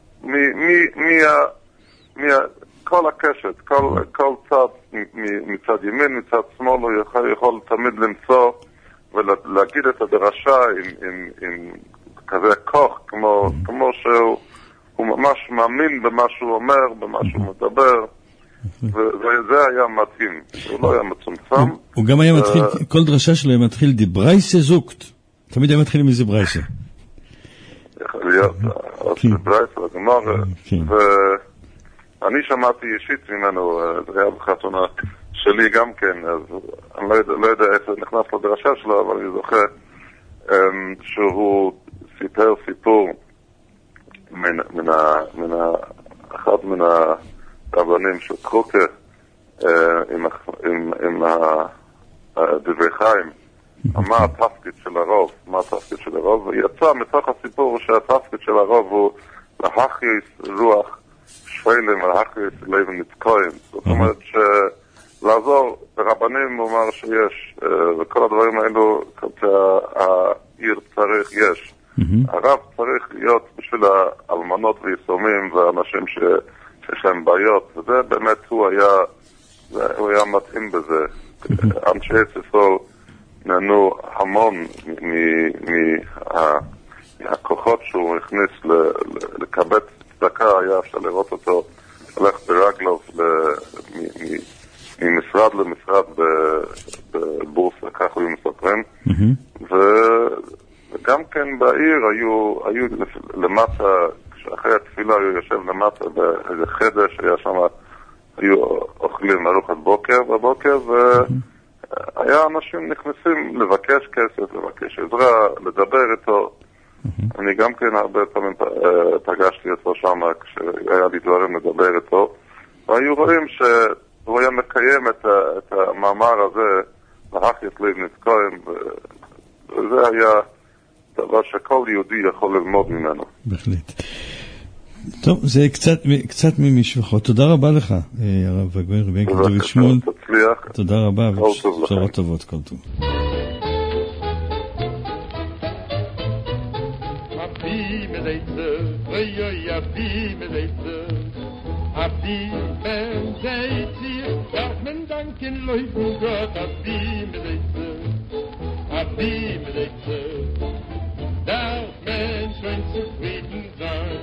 כל הקשת, כל צד מצד ימין, מצד שמאל, הוא יכול תמיד למצוא ולהגיד את הדרשה עם כזה כוח, כמו, כמו שהוא ממש מאמין במה שהוא אומר, במה שהוא מדבר, וזה היה מתאים, הוא לא היה מצומצם. הוא גם היה מתחיל, כל דרשה שלו היה מתחיל דיברייסה זוקט, תמיד היה מתחיל מזה ברייסה. יכול להיות, דיברייסה, הגמר, ואני שמעתי אישית ממנו, זה היה בחתונה שלי גם כן, אז אני לא יודע איפה נכנס לדרשה שלו, אבל אני זוכר שהוא סיפר סיפור מן, מן, ה, מן ה, אחד מן הרבנים של קרוקה עם, עם, עם דברי חיים, מה התפקיד של הרוב, מה התפקיד של הרוב, ויצא מתוך הסיפור שהתפקיד של הרוב הוא להכריס רוח שפלים ולהכריס לב נתקועים. זאת אומרת שלעזור רבנים הוא אומר שיש, וכל הדברים האלו העיר צריך, יש. הרב צריך להיות בשביל האלמנות ויסומים ואנשים שיש להם בעיות, וזה באמת הוא היה, הוא היה מתאים בזה. אנשי ישראל נהנו המון מהכוחות שהוא הכניס לקבץ צדקה, היה אפשר לראות אותו הולך ברגלו ממשרד למשרד בבורסה, כך היו מספרים. וגם כן בעיר היו, היו למטה, אחרי התפילה היו יושב למטה באיזה חדר שהיה שם, היו אוכלים ארוחת בוקר בבוקר, והיה אנשים נכנסים לבקש כסף, לבקש עזרה, לדבר איתו. אני גם כן הרבה פעמים פגשתי אותו שם כשהיה לי דברים לדבר איתו, והיו רואים שהוא היה מקיים את, את המאמר הזה, להכריס לב נתקועים, וזה היה דבר שכל יהודי יכול ללמוד ממנו. בהחלט. טוב, זה קצת, קצת ממשפחות. תודה רבה לך, הרב הגויין, רבי ינקל דוד שמואל. תודה רבה, ובשורות טובות, כל טוב. Abdi ben zeiti, darf men danken Leuten Gott, Abdi mit Leute. ab wie Leute, darf Mensch ein zufrieden sein.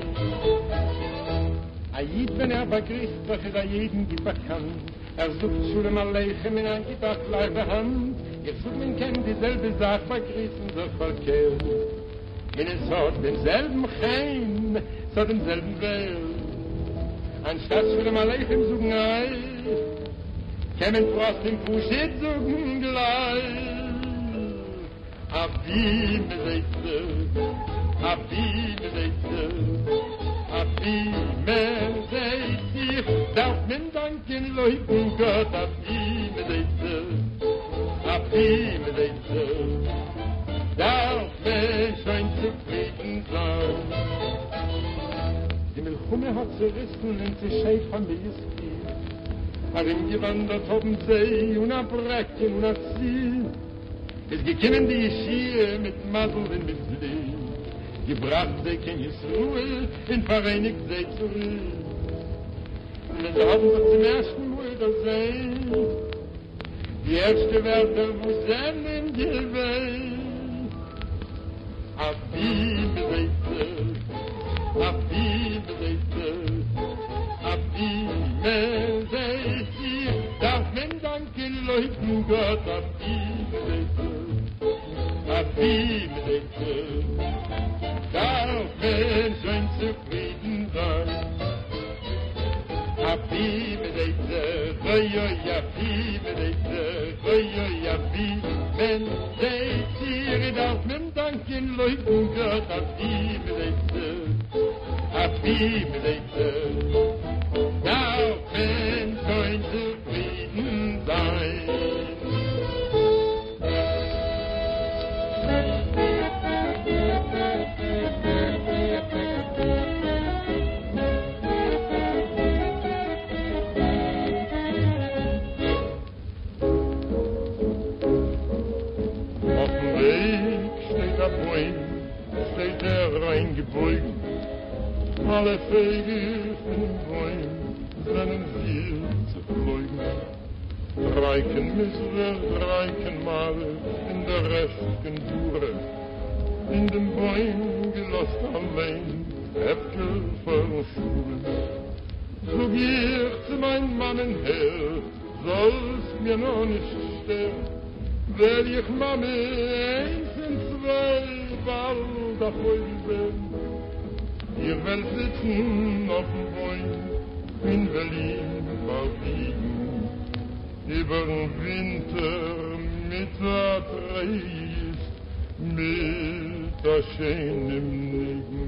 A Jid, wenn er begrifft, doch ist a jeden die bekannt. Er sucht Schulem Aleichem in ein Gibach leibe Hand. Ihr sucht, man kennt dieselbe Sache, vergriffen so verkehrt. Wenn es hat denselben Chaim, so denselben Welt. Anstatt Schulem Aleichem suchen ein, kämen Prost im Puschit suchen gleich. Ab wie Leute, ab wie Leute, ab wie man seht sich, darf man danken Leuten Gott, ab wie Leute, ab wie Leute, darf man schon zufrieden sein. Die Milchumme hat zerrissen und sie scheif von mir ist viel. Darin gewandert haben sie und ein Brecken und ein Ziel. Es gekommen die Schie mit Masel und mit Slee. Gebracht sie kein Jesruel und vereinigt sie zurück. Und es haben sie zum ersten Mal gesehen. Die erste Wörter, wo sie in die Welt. Ab wie Leute, ab wie Leute, ab wie man seht ihr, darf man danken Leuten Gott, ab wie Leute, ab wie Leute, darf man schon zufrieden sein. Ab wie Leute, oi oi, ab wie Leute, oi oi, ab wie man seht ihr, darf man danken Leuten Gott, ab wie Leute, ab wie Leute, darf man schon zufrieden sein. Auf dem Weg steht der Bäum, steht er reingebeugt. Alle Vögel von den Bäumen seinen Ziel zu verleugnen. Reiken Misser, reiken Male, in der Restchen Dure. In den Bäumen gelost allein, Äpfel voll Schuhe. So geh ich zu meinen Mannen her, soll's mir noch nicht sterben. Will ich Mami eins und zwei bald auf euch werden. Ihr werdet sitzen auf dem Bäum in Berlin verbiegen, über den Winter mit der Treis, mit der schönen Nigen.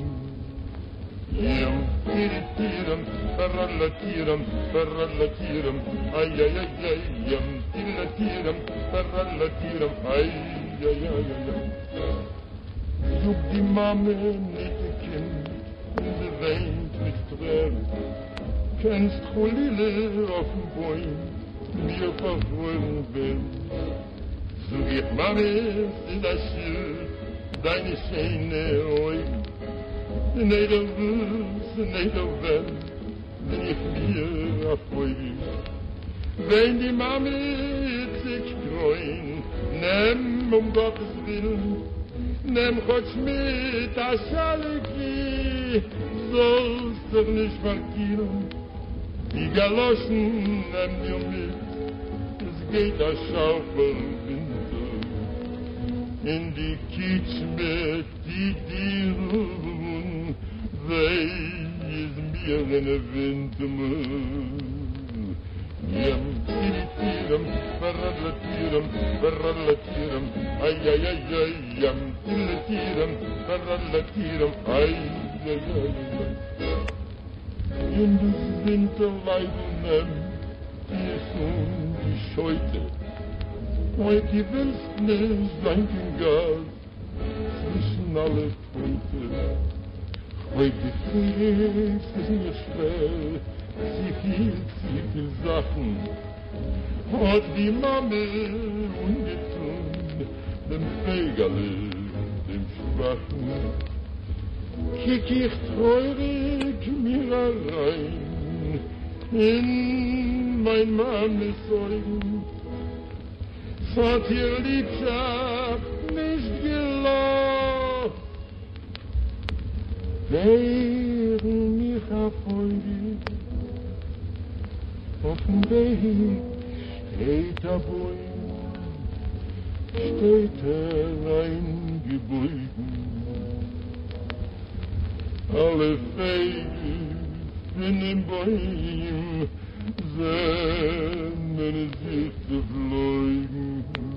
Jam, tiritiram, parallatiram, parallatiram, ay, ay, ay, ay, jam, tiritiram, parallatiram, ay, ay, ay, ay, ay. Zoek die Mame niet een kind, en ze weint met Tränen. Kennst Cholile auf dem Bäum, mir verfroren bin. Zoek ich Mame, sie das Schild, deine schöne Augen. Nee, der Wüst, nee, der Welt, wenn ich mir erfreue. Wenn die Mame sich freuen, nimm um Gottes Willen, nimm Gott mit, das Schaliki, sollst du nicht markieren. Die Galoschen nimm dir mit, es geht das Schaufel Winter. In die Kitsch mit die Dieren, weh ist mir in der Winter. Yam, tiritiram, parallatiram, parallatiram, ay, ay, ay, ay, yam, tiritiram, parallatiram, ay, ay, ay, ay. In des Winterweiden die Sonne, die Scheute, heute die willst nicht sein Gas zwischen alle Punkte. Heute die Frist ist mir schwer, sie viel, sie viel Sachen, hat die Mame ungetun, dem Fegerle, dem Schwachen. Kick ich treurig mir allein in mein Mannes Augen. hat ihr Liebschaft nicht gelacht. Wären mich erfreut, auf dem Weg steht der Bäum, steht er eingebeugen. Alle Fäden in den Bäumen sehnen sich zu fliegen.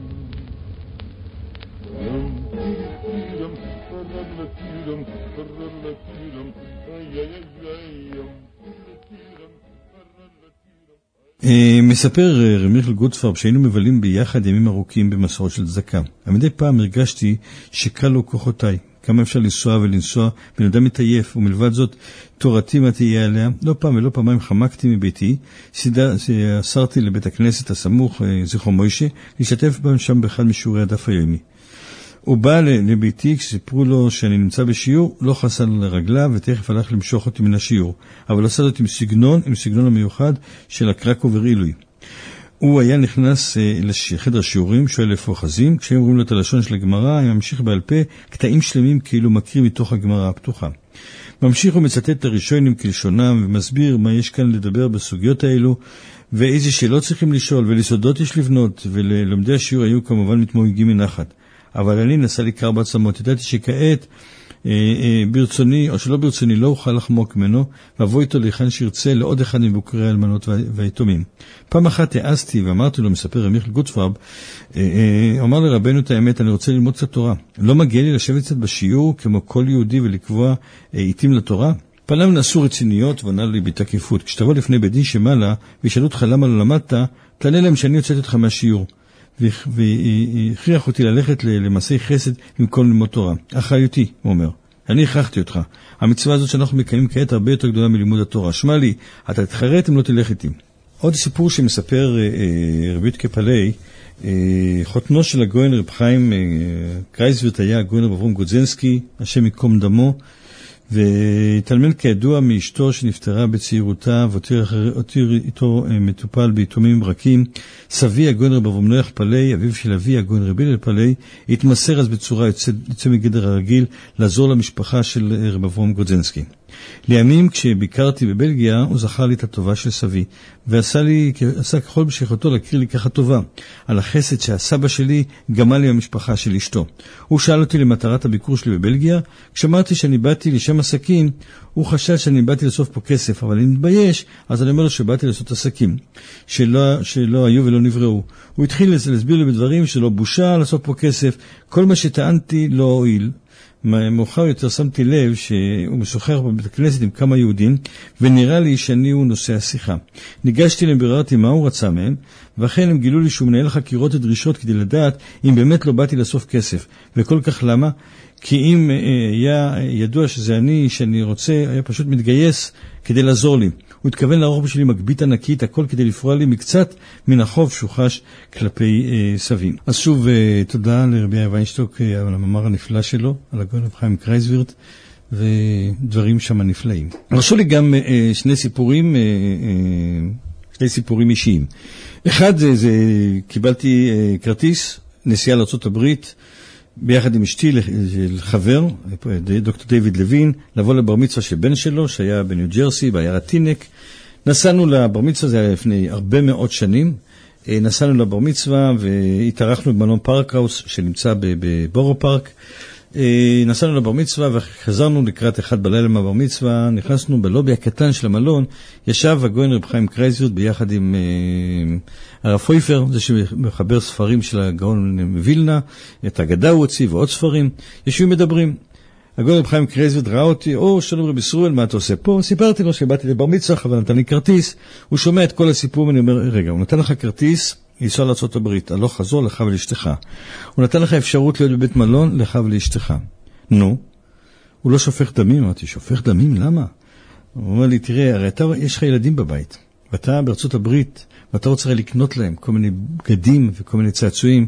Yum, tiram, parallatiram, parallatiram, ayayayayam, tiram, parallatiram. מספר רב מיכל גוטפרב שהיינו מבלים ביחד ימים ארוכים במסעות של צדקה. מדי פעם הרגשתי שקל לו כוחותיי. כמה אפשר לנסוע ולנסוע, בן אדם מתעייף, ומלבד זאת תורתי מה תהיה עליה. לא פעם ולא פעמיים חמקתי מביתי, סרתי לבית הכנסת הסמוך, זכרו מוישה, להשתתף בהם שם באחד משיעורי הדף היומי. הוא בא לביתי, כשסיפרו לו שאני נמצא בשיעור, לא חסה לרגליו, ותכף הלך למשוך אותי מן השיעור. אבל עשה זאת עם סגנון, עם סגנון המיוחד של הקרקובר עילוי. הוא היה נכנס לחדר השיעורים, שואל איפה אוחזים, כשהם אומרים לו את הלשון של הגמרא, הם ממשיך בעל פה, קטעים שלמים כאילו מקריא מתוך הגמרא הפתוחה. ממשיך ומצטט את הראשונים כלשונם, ומסביר מה יש כאן לדבר בסוגיות האלו, ואיזה שאלות צריכים לשאול, וליסודות יש לבנות, וללומדי השיעור היו כמובן מתמוגגים מנחת. אבל אני נסע לי קר בעצמות, ידעתי שכעת אה, אה, ברצוני, או שלא ברצוני, לא אוכל לחמוק ממנו, ואבוא איתו להיכן שירצה לעוד אחד מבוקרי האלמנות והיתומים. פעם אחת העזתי ואמרתי לו, מספר רב מיכל גוטפרב, אה, אה, אמר לרבנו את האמת, אני רוצה ללמוד קצת תורה. לא מגיע לי לשבת קצת בשיעור כמו כל יהודי ולקבוע אה, עיתים לתורה? פניו נעשו רציניות וענה לי בתקיפות. כשתבוא לפני בית דין שמעלה וישאלו אותך למה לא למדת, תענה להם שאני יוצאת אותך מהשיעור. והכריח אותי ללכת למעשי חסד במקום ללמוד תורה. אחריותי, הוא אומר, אני הכרחתי אותך. המצווה הזאת שאנחנו מקיימים כעת הרבה יותר גדולה מלימוד התורה. שמע לי, אתה תתחרט אם לא תלך איתי. עוד סיפור שמספר רבי יהודה פלאי, חותנו של הגויין רב חיים קרייזווירט היה הגויין רב אברום גודזנסקי, השם ייקום דמו, ותלמיד כידוע מאשתו שנפטרה בצעירותה והותיר איתו מטופל ביתומים ברקים. סבי הגויין רב אברום נויח פלאי, אביו של אבי הגויין רבי הלל פלאי, התמסר אז בצורה יוצא, יוצא מגדר הרגיל לעזור למשפחה של רב אברום גודזנסקי. לימים כשביקרתי בבלגיה הוא זכר לי את הטובה של סבי ועשה לי, עשה ככל בשייכותו להכיר לי ככה טובה על החסד שהסבא שלי גמל לי במשפחה של אשתו. הוא שאל אותי למטרת הביקור שלי בבלגיה. כשאמרתי שאני באתי לשם עסקים, הוא חשד שאני באתי לסוף פה כסף, אבל אני מתבייש, אז אני אומר לו שבאתי לעשות עסקים שלא, שלא היו ולא נבראו. הוא התחיל להסביר לי בדברים שלא בושה לעשות פה כסף, כל מה שטענתי לא הועיל. מאוחר יותר שמתי לב שהוא משוחח בבית הכנסת עם כמה יהודים, ונראה לי שאני הוא נושא השיחה. ניגשתי להם, ביררתי מה הוא רצה מהם, ואכן הם גילו לי שהוא מנהל חקירות ודרישות כדי לדעת אם באמת לא באתי לסוף כסף. וכל כך למה? כי אם היה ידוע שזה אני, שאני רוצה, היה פשוט מתגייס כדי לעזור לי. הוא התכוון לערוך בשבילי מגבית ענקית, הכל כדי לפרוע לי מקצת מן החוב שהוא חש כלפי אה, סבים. אז שוב, אה, תודה לרבי ויינשטוק אה, על המאמר הנפלא שלו, על הגאון רב חיים קרייזווירט, ודברים שם נפלאים. הרשו לי גם אה, שני סיפורים, אה, אה, שני סיפורים אישיים. אחד זה, זה קיבלתי אה, כרטיס, נסיעה לארצות הברית, ביחד עם אשתי לחבר, דוקטור דיוויד לוין, לבוא לבר מצווה של בן שלו, שהיה בניו ג'רסי, בעיירת טינק. נסענו לבר מצווה, זה היה לפני הרבה מאוד שנים, נסענו לבר מצווה והתארחנו במלון פארקהאוס, שנמצא בבורו פארק. נסענו לבר מצווה וחזרנו לקראת אחד בלילה מהבר מצווה, נכנסנו בלובי הקטן של המלון, ישב הגויין רב חיים קרייזווירט ביחד עם הרב פויפר, זה שמחבר ספרים של הגאון מווילנה, את האגדה הוא הוציא ועוד ספרים, ישבו מדברים. הגאון רב חיים קרייזווירט ראה אותי, או שלום רבי ישראל, מה אתה עושה פה? סיפרתי לו שבאתי לבר מצווה, אבל נתן לי כרטיס, הוא שומע את כל הסיפור ואני אומר, רגע, הוא נתן לך כרטיס, לנסוע לארצות הברית, הלוך חזור לך ולאשתך. הוא נתן לך אפשרות להיות בבית מלון, לך ולאשתך. נו, הוא לא שופך דמים, אמרתי, שופך דמים, למה? הוא אומר לי, תראה, הרי אתה, יש לך ילדים בבית, ואתה בארצות הברית, ואתה רוצה לקנות להם כל מיני בגדים וכל מיני צעצועים.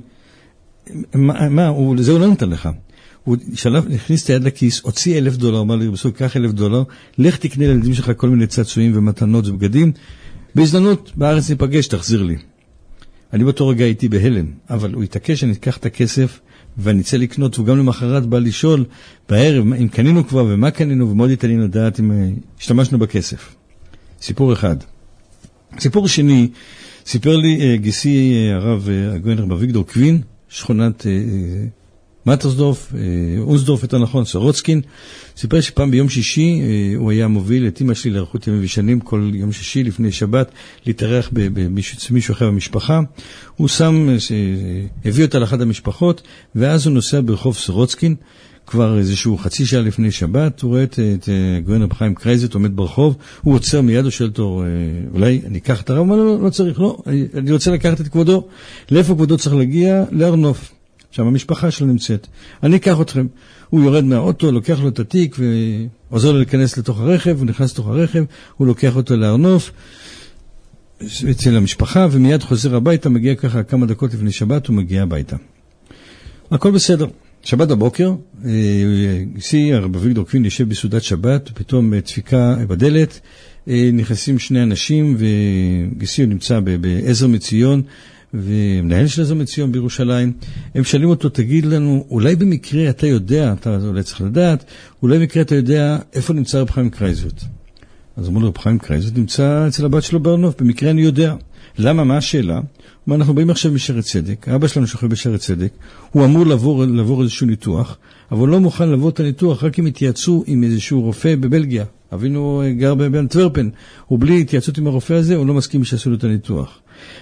מה, מה הוא, זה הוא לא נתן לך. הוא שלף, הכניס את היד לכיס, הוציא אלף דולר, אמר לי, בסוף, קח אלף דולר, לך תקנה לילדים שלך כל מיני צעצועים ומתנות ובגדים, בהזדמנות בארץ ניפגש, תחזיר לי. אני באותו רגע הייתי בהלם, אבל הוא התעקש שאני אקח את הכסף ואני אצא לקנות, והוא גם למחרת בא לשאול בערב אם קנינו כבר ומה קנינו, ומאוד התעניין לדעת אם השתמשנו בכסף. סיפור אחד. סיפור שני, סיפר לי גיסי הרב הגויין רב אביגדור קווין, שכונת מטרסדורף, אונסדורף, יותר נכון, סורוצקין, סיפר שפעם ביום שישי הוא היה מוביל את אמא שלי לאריכות ימים ושנים, כל יום שישי לפני שבת, להתארח במישהו אחר במשפחה. הוא שם, הביא אותה לאחת המשפחות, ואז הוא נוסע ברחוב סורוצקין, כבר איזשהו חצי שעה לפני שבת, הוא רואה את, את גויין רב חיים קרייזט עומד ברחוב, הוא עוצר מיד, הוא שואל אותו, אולי אני אקח את הרב? לא, לא, לא צריך, לא, אני, אני רוצה לקחת את כבודו. לאיפה כבודו צריך להגיע? להר נוף. שם המשפחה שלו נמצאת. אני אקח אתכם. הוא יורד מהאוטו, לוקח לו את התיק ועוזר לו להיכנס לתוך הרכב, הוא נכנס לתוך הרכב, הוא לוקח אותו להר נוף, אצל המשפחה, ומיד חוזר הביתה, מגיע ככה כמה דקות לפני שבת, הוא מגיע הביתה. הכל בסדר. שבת הבוקר, גיסי הרב אביגדור קווין יושב בסעודת שבת, ופתאום דפיקה בדלת, נכנסים שני אנשים, וגיסי הוא נמצא בעזר מציון, ומנהל של עזר מציון בירושלים. הם שואלים אותו, תגיד לנו, אולי במקרה אתה יודע, אתה אולי צריך לדעת, אולי במקרה אתה יודע איפה נמצא רב חיים קרייזוט. אז אמרו לו, רב חיים קרייזוט נמצא אצל הבת שלו בהר נוף, במקרה אני יודע. למה? מה השאלה? מה, אנחנו באים עכשיו בשערי צדק, האבא שלנו שוכב בשערי צדק, הוא אמור לעבור, לעבור איזשהו ניתוח, אבל לא מוכן לעבור את הניתוח רק אם התייעצו עם איזשהו רופא בבלגיה. אבינו גר באנטוורפן, ובלי התייעצות עם הרופא הזה, הוא לא מסכים שיעשו לו את הניתוח.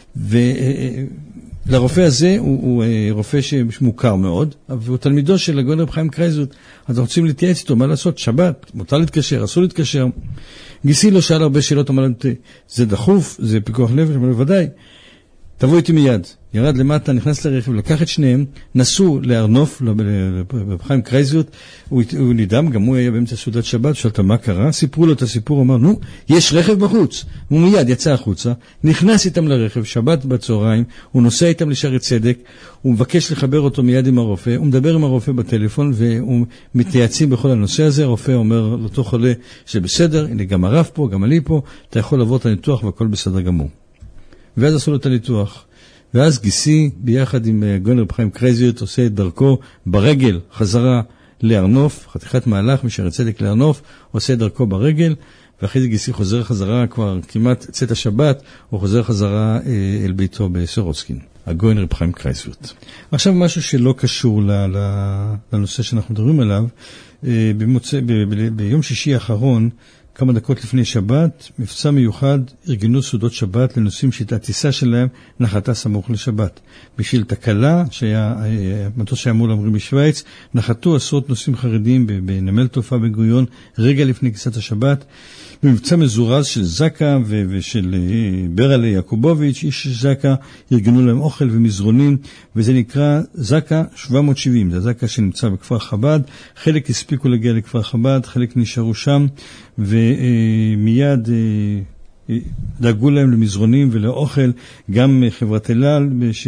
ולרופא הזה הוא, הוא רופא שמוכר מאוד, והוא תלמידו של הגאון רב חיים קרייזוט, אז רוצים להתייעץ איתו, מה לעשות? שבת, מותר להתקשר, אסור להתקשר. גיסי לא שאל הרבה שאלות, אמר לנו, זה דחוף, זה פיקוח נפש, אבל בוודאי, תבוא איתי מיד. ירד למטה, נכנס לרכב, לקח את שניהם, נסעו להר נוף, לרב חיים קרייזוט, הוא, הוא נדהם, גם הוא היה באמצע סעודת שבת, שאלת מה קרה, סיפרו לו את הסיפור, אמר, נו, יש רכב בחוץ. הוא מיד יצא החוצה, נכנס איתם לרכב, שבת בצהריים, הוא נוסע איתם לשערי צדק, הוא מבקש לחבר אותו מיד עם הרופא, הוא מדבר עם הרופא בטלפון, והוא מתייעצים בכל הנושא הזה, הרופא אומר לאותו חולה, שבסדר, הנה גם הרב פה, גם אני פה, אתה יכול לעבור את הניתוח והכל בסדר גמור. ואז עשו לו את הניתוח. ואז גיסי, ביחד עם גאון רב חיים קרייזוט, עושה את דרכו ברגל חזרה להר נוף, חתיכת מהלך משערי צדק להר נוף, עושה את דרכו ברגל, ואחרי זה גיסי חוזר חזרה, כבר כמעט צאת השבת, הוא חוזר חזרה אה, אל ביתו בסורוצקין, הגאון רב חיים קרייזוט. עכשיו משהו שלא קשור לנושא שאנחנו מדברים עליו, אה, במוצא, ב, ב, ב, ביום שישי האחרון, כמה דקות לפני שבת, מבצע מיוחד, ארגנו סעודות שבת לנוסעים שהטיסה שלהם נחתה סמוך לשבת. בשביל תקלה, שהיה, מטוס שהיה אמור להמריא בשוויץ, נחתו עשרות נוסעים חרדים בנמל תעופה בן גוריון, רגע לפני כניסת השבת, במבצע מזורז של זקה ו- ושל ברלה יעקובוביץ', איש זקה, ארגנו להם אוכל ומזרונים, וזה נקרא זקה שבע מאות שבעים, זה זקה שנמצא בכפר חב"ד, חלק הספיקו להגיע לכפר חב"ד, חלק נשארו שם, ומיד דאגו להם למזרונים ולאוכל, גם חברת אל-על,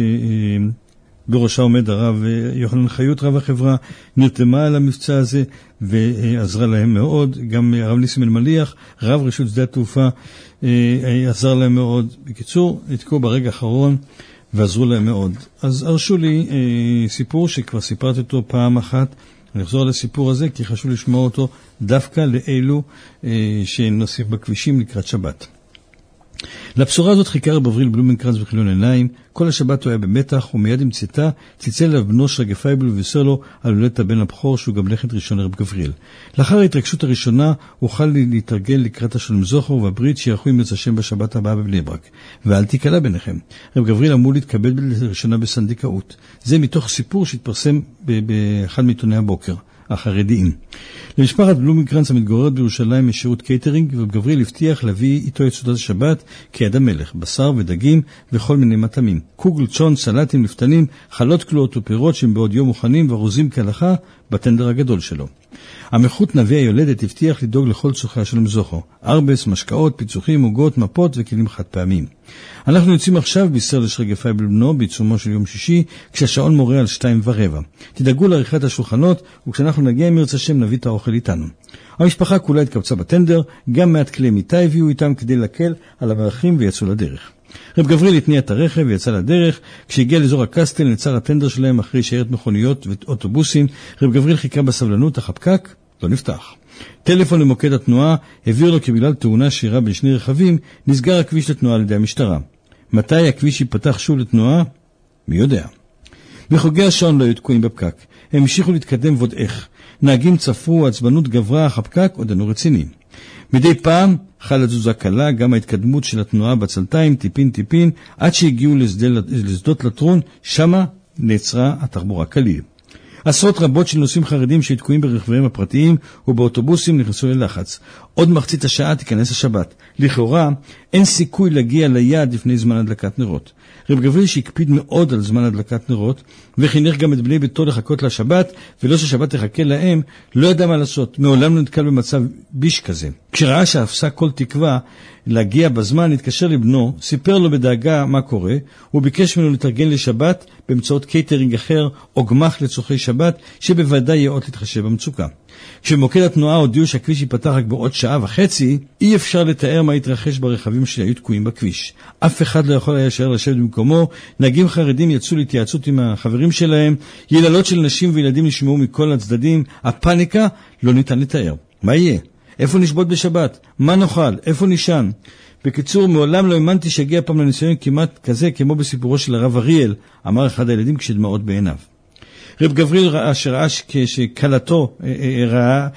שבראשה עומד הרב יוחנן חיות, רב החברה, נרתמה על המבצע הזה ועזרה להם מאוד, גם הרב ניסים אלמליח, רב רשות שדה התעופה, עזר להם מאוד. בקיצור, נתקעו ברגע האחרון ועזרו להם מאוד. אז הרשו לי סיפור שכבר סיפרתי אותו פעם אחת, אני אחזור על הסיפור הזה כי חשוב לשמוע אותו דווקא לאלו אה, שנוסעים בכבישים לקראת שבת. לבשורה הזאת חיכה רב אבריל בלומנקרץ בכיליון עיניים, כל השבת הוא היה במתח, ומיד עם צאתה צלצל אליו בנו שרגא פייבל ובשר לו על הולדת הבן הבכור שהוא גם נכד ראשון לרב גבריאל. לאחר ההתרגשות הראשונה אוכל להתרגל לקראת השלום זוכר והברית שיערכו עם ירצה השם בשבת הבאה בבני ברק. ואל תיקלה ביניכם. רב גבריאל אמור להתקבל לראשונה בסנדיקאות. זה מתוך סיפור שהתפרסם באחד מעיתוני הבוקר. החרדיים. למשפחת בלומנקרץ המתגוררת בירושלים משירות קייטרינג, ורב גבריאל הבטיח להביא איתו את סעודת השבת כיד המלך, בשר ודגים וכל מיני מטעמים. קוגל, צ'ון, סלטים, לפתנים, חלות קלועות ופירות שהם בעוד יום מוכנים וארוזים כהלכה בטנדר הגדול שלו. המלכות נביא היולדת הבטיח לדאוג לכל צורכי השלום זוכר, ארבס, משקאות, פיצוחים, עוגות, מפות וכלים חד פעמים. אנחנו יוצאים עכשיו בישר לשרגא פייבל בנו בעיצומו של יום שישי, כשהשעון מורה על שתיים ורבע. תדאגו לעריכת השולחנות, וכשאנחנו נגיע עם ירצה השם נביא את האוכל איתנו. המשפחה כולה התקבצה בטנדר, גם מעט כלי מיטה הביאו איתם כדי לקל על המלאכים ויצאו לדרך. רב גבריאל התניע את הרכב ויצא לדרך. כשהגיע לאזור הקסטל נצר הטנדר שלהם אחרי שיירת מכוניות ואוטובוסים. רב גבריאל חיכה בסבלנות, אך הפקק לא נפתח. טלפון למוקד התנועה הבהיר לו כי בגלל תאונה שאירעה בין שני רכבים נסגר הכביש לתנועה על ידי המשטרה. מתי הכביש ייפתח שוב לתנועה? מי יודע. בחוגי השעון לא היו תקועים בפקק. הם המשיכו להתקדם ועוד איך. נהגים צפרו, העצבנות גברה, אך הפקק עוד אינו רציני. מדי פעם חלה תזוזה קלה, גם ההתקדמות של התנועה בצלתיים, טיפין טיפין, עד שהגיעו לשדות לטרון, שמה נעצרה התחבורה כליל. עשרות רבות של נוסעים חרדים שהתקועים ברכביהם הפרטיים ובאוטובוסים נכנסו ללחץ. עוד מחצית השעה תיכנס השבת. לכאורה, אין סיכוי להגיע ליעד לפני זמן הדלקת נרות. רב גבריאל שהקפיד מאוד על זמן הדלקת נרות, וחינך גם את בני ביתו לחכות לשבת, ולא ששבת תחכה להם, לא ידע מה לעשות. מעולם לא נתקל במצב ביש כזה. כשראה שאפסה כל תקווה להגיע בזמן, התקשר לבנו, סיפר לו בדאגה מה קורה, הוא ביקש ממנו לתרגן לשבת באמצעות קייטרינג אחר, או גמח לצורכי שבת, שבוודאי יאות להתחשב במצוקה. כשמוקד התנועה הודיעו שהכביש ייפתח רק בעוד שעה וחצי, אי אפשר לתאר מה התרחש ברכבים שהיו תקועים בכביש. אף אחד לא יכול היה להישאר לשבת במקומו. נהגים חרדים יצאו להתייעצות עם החברים שלהם, יללות של נשים וילדים נשמעו מכל הצדדים, הפאניקה לא ניתן לתאר. מה יהיה? איפה נשבות בשבת? מה נאכל? איפה נשן? בקיצור, מעולם לא האמנתי שהגיע פעם לניסיון כמעט כזה כמו בסיפורו של הרב אריאל, אמר אחד הילדים כשדמעות בעיניו. רב גבריאל ראה שראה שקלתו ראה,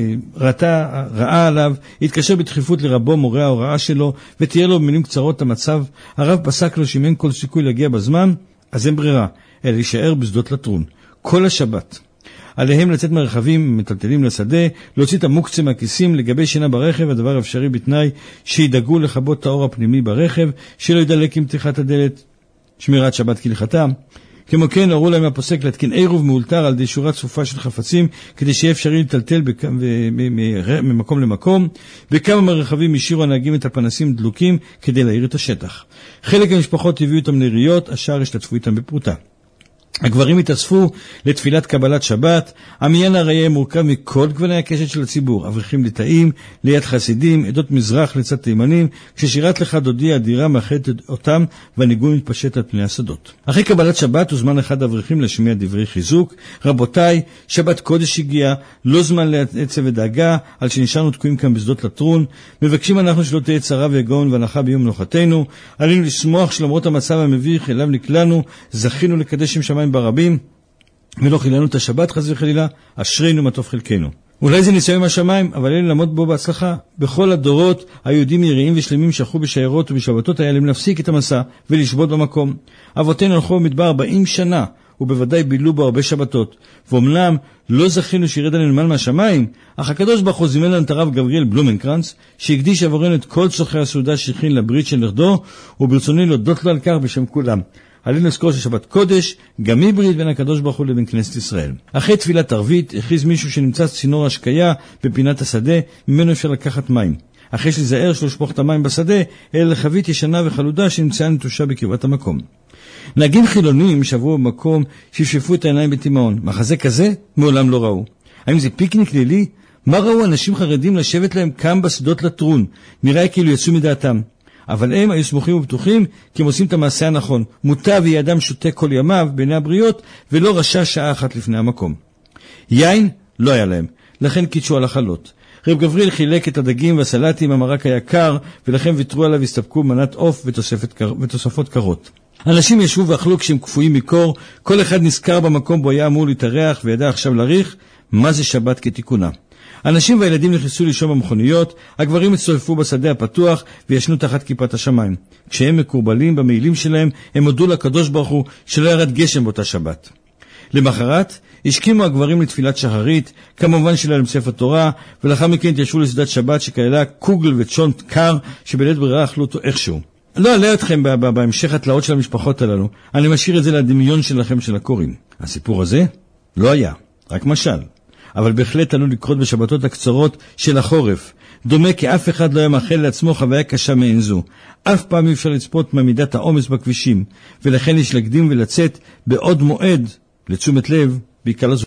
ראתה, ראה עליו, התקשר בדחיפות לרבו מורה ההוראה שלו ותיאר לו במילים קצרות המצב. הרב פסק לו שאם אין כל סיכוי להגיע בזמן, אז אין ברירה, אלא להישאר בשדות לטרון. כל השבת. עליהם לצאת מהרכבים מטלטלים לשדה, להוציא את המוקצה מהכיסים, לגבי שינה ברכב, הדבר אפשרי בתנאי שידאגו לכבות את האור הפנימי ברכב, שלא ידלק עם פתיחת הדלת, שמירת שבת כהלכתה. כמו כן, הורו להם הפוסק להתקין עירוב מאולתר על ידי שורה צפופה של חפצים, כדי שיהיה אפשרי לטלטל ממקום למקום. בכמה מהרכבים השאירו הנהגים את הפנסים דלוקים כדי להאיר את השטח. חלק המשפחות הביאו איתם נריות, השאר השתתפו איתם בפרוטה. הגברים התאספו לתפילת קבלת שבת. המניין הרי מורכב מכל גווני הקשת של הציבור, אברכים ליטאים, ליד חסידים, עדות מזרח לצד תימנים. כששירת לך דודי הדירה מאחדת אותם והניגון מתפשט על פני השדות. אחרי קבלת שבת הוזמן אחד האברכים לשמיע דברי חיזוק. רבותיי, שבת קודש הגיעה, לא זמן לעצב ודאגה על שנשארנו תקועים כאן בשדות לטרון. מבקשים אנחנו שלא תהיה צרה ויגון והנחה ביום מנוחתנו. עלינו לשמוח שלמרות המצב המביך אליו נקלענו, זכינו לקדש עם שמיים ברבים, ולא חילנו את השבת חס וחלילה, אשרינו מה טוב חלקנו. אולי זה ניסיון מהשמיים, אבל אין לעמוד בו בהצלחה. בכל הדורות היהודים יראים ושלמים שחו בשיירות ובשבתות היה להם להפסיק את המסע ולשבות במקום. אבותינו הלכו במדבר ארבעים שנה, ובוודאי בילו בו הרבה שבתות. ואומנם לא זכינו שירד עלינו מעל מהשמיים, אך הקדוש ברוך הוא זימן לנו את הרב גבריאל בלומנקרנץ, שהקדיש עבורנו את כל צורכי הסעודה שהכין לברית של נכדו, וברצוני להודות לו על כך בשם כולם. עלינו לזכור ששבת קודש, גם היא ברית בין הקדוש ברוך הוא לבין כנסת ישראל. אחרי תפילת ערבית, הכריז מישהו שנמצא צינור השקיה בפינת השדה, ממנו אפשר לקחת מים. אחרי שלזהר שלא לשפוך את המים בשדה, אלא לחבית ישנה וחלודה שנמצאה נטושה בקרבת המקום. נהגים חילונים שבו במקום שפשפו את העיניים בתימהון. מחזה כזה מעולם לא ראו. האם זה פיקניק לילי? מה ראו אנשים חרדים לשבת להם כאן בשדות לטרון? נראה כאילו יצאו מדעתם. אבל הם היו סמוכים ובטוחים כי הם עושים את המעשה הנכון. מוטב יהיה אדם שותה כל ימיו בעיני הבריות ולא רשע שעה אחת לפני המקום. יין לא היה להם, לכן קידשו על החלות. רב גבריאל חילק את הדגים והסלטים, המרק היה קר, ולכן ויתרו עליו והסתפקו מנת עוף ותוספות קרות. אנשים ישבו ואכלו כשהם כפויים מקור, כל אחד נזכר במקום בו היה אמור להתארח וידע עכשיו להריך מה זה שבת כתיקונה. אנשים והילדים נכנסו לישון במכוניות, הגברים הצטופפו בשדה הפתוח וישנו תחת כיפת השמיים. כשהם מקורבלים במעילים שלהם, הם הודו לקדוש ברוך הוא שלא ירד גשם באותה שבת. למחרת השכימו הגברים לתפילת שחרית, כמובן שלהם ספר תורה, ולאחר מכן התיישבו לסעודת שבת שכללה קוגל וצ'ון קר, שבלית ברירה אכלו אותו איכשהו. לא אעלה אתכם בהמשך התלאות של המשפחות הללו, אני משאיר את זה לדמיון שלכם של הקוראים. הסיפור הזה לא היה, רק משל. אבל בהחלט עלול לקרות בשבתות הקצרות של החורף. דומה כי אף אחד לא היה מאחל לעצמו חוויה קשה מעין זו. אף פעם אי אפשר לצפות ממידת העומס בכבישים, ולכן יש להקדים ולצאת בעוד מועד לתשומת לב בעיקר לזו.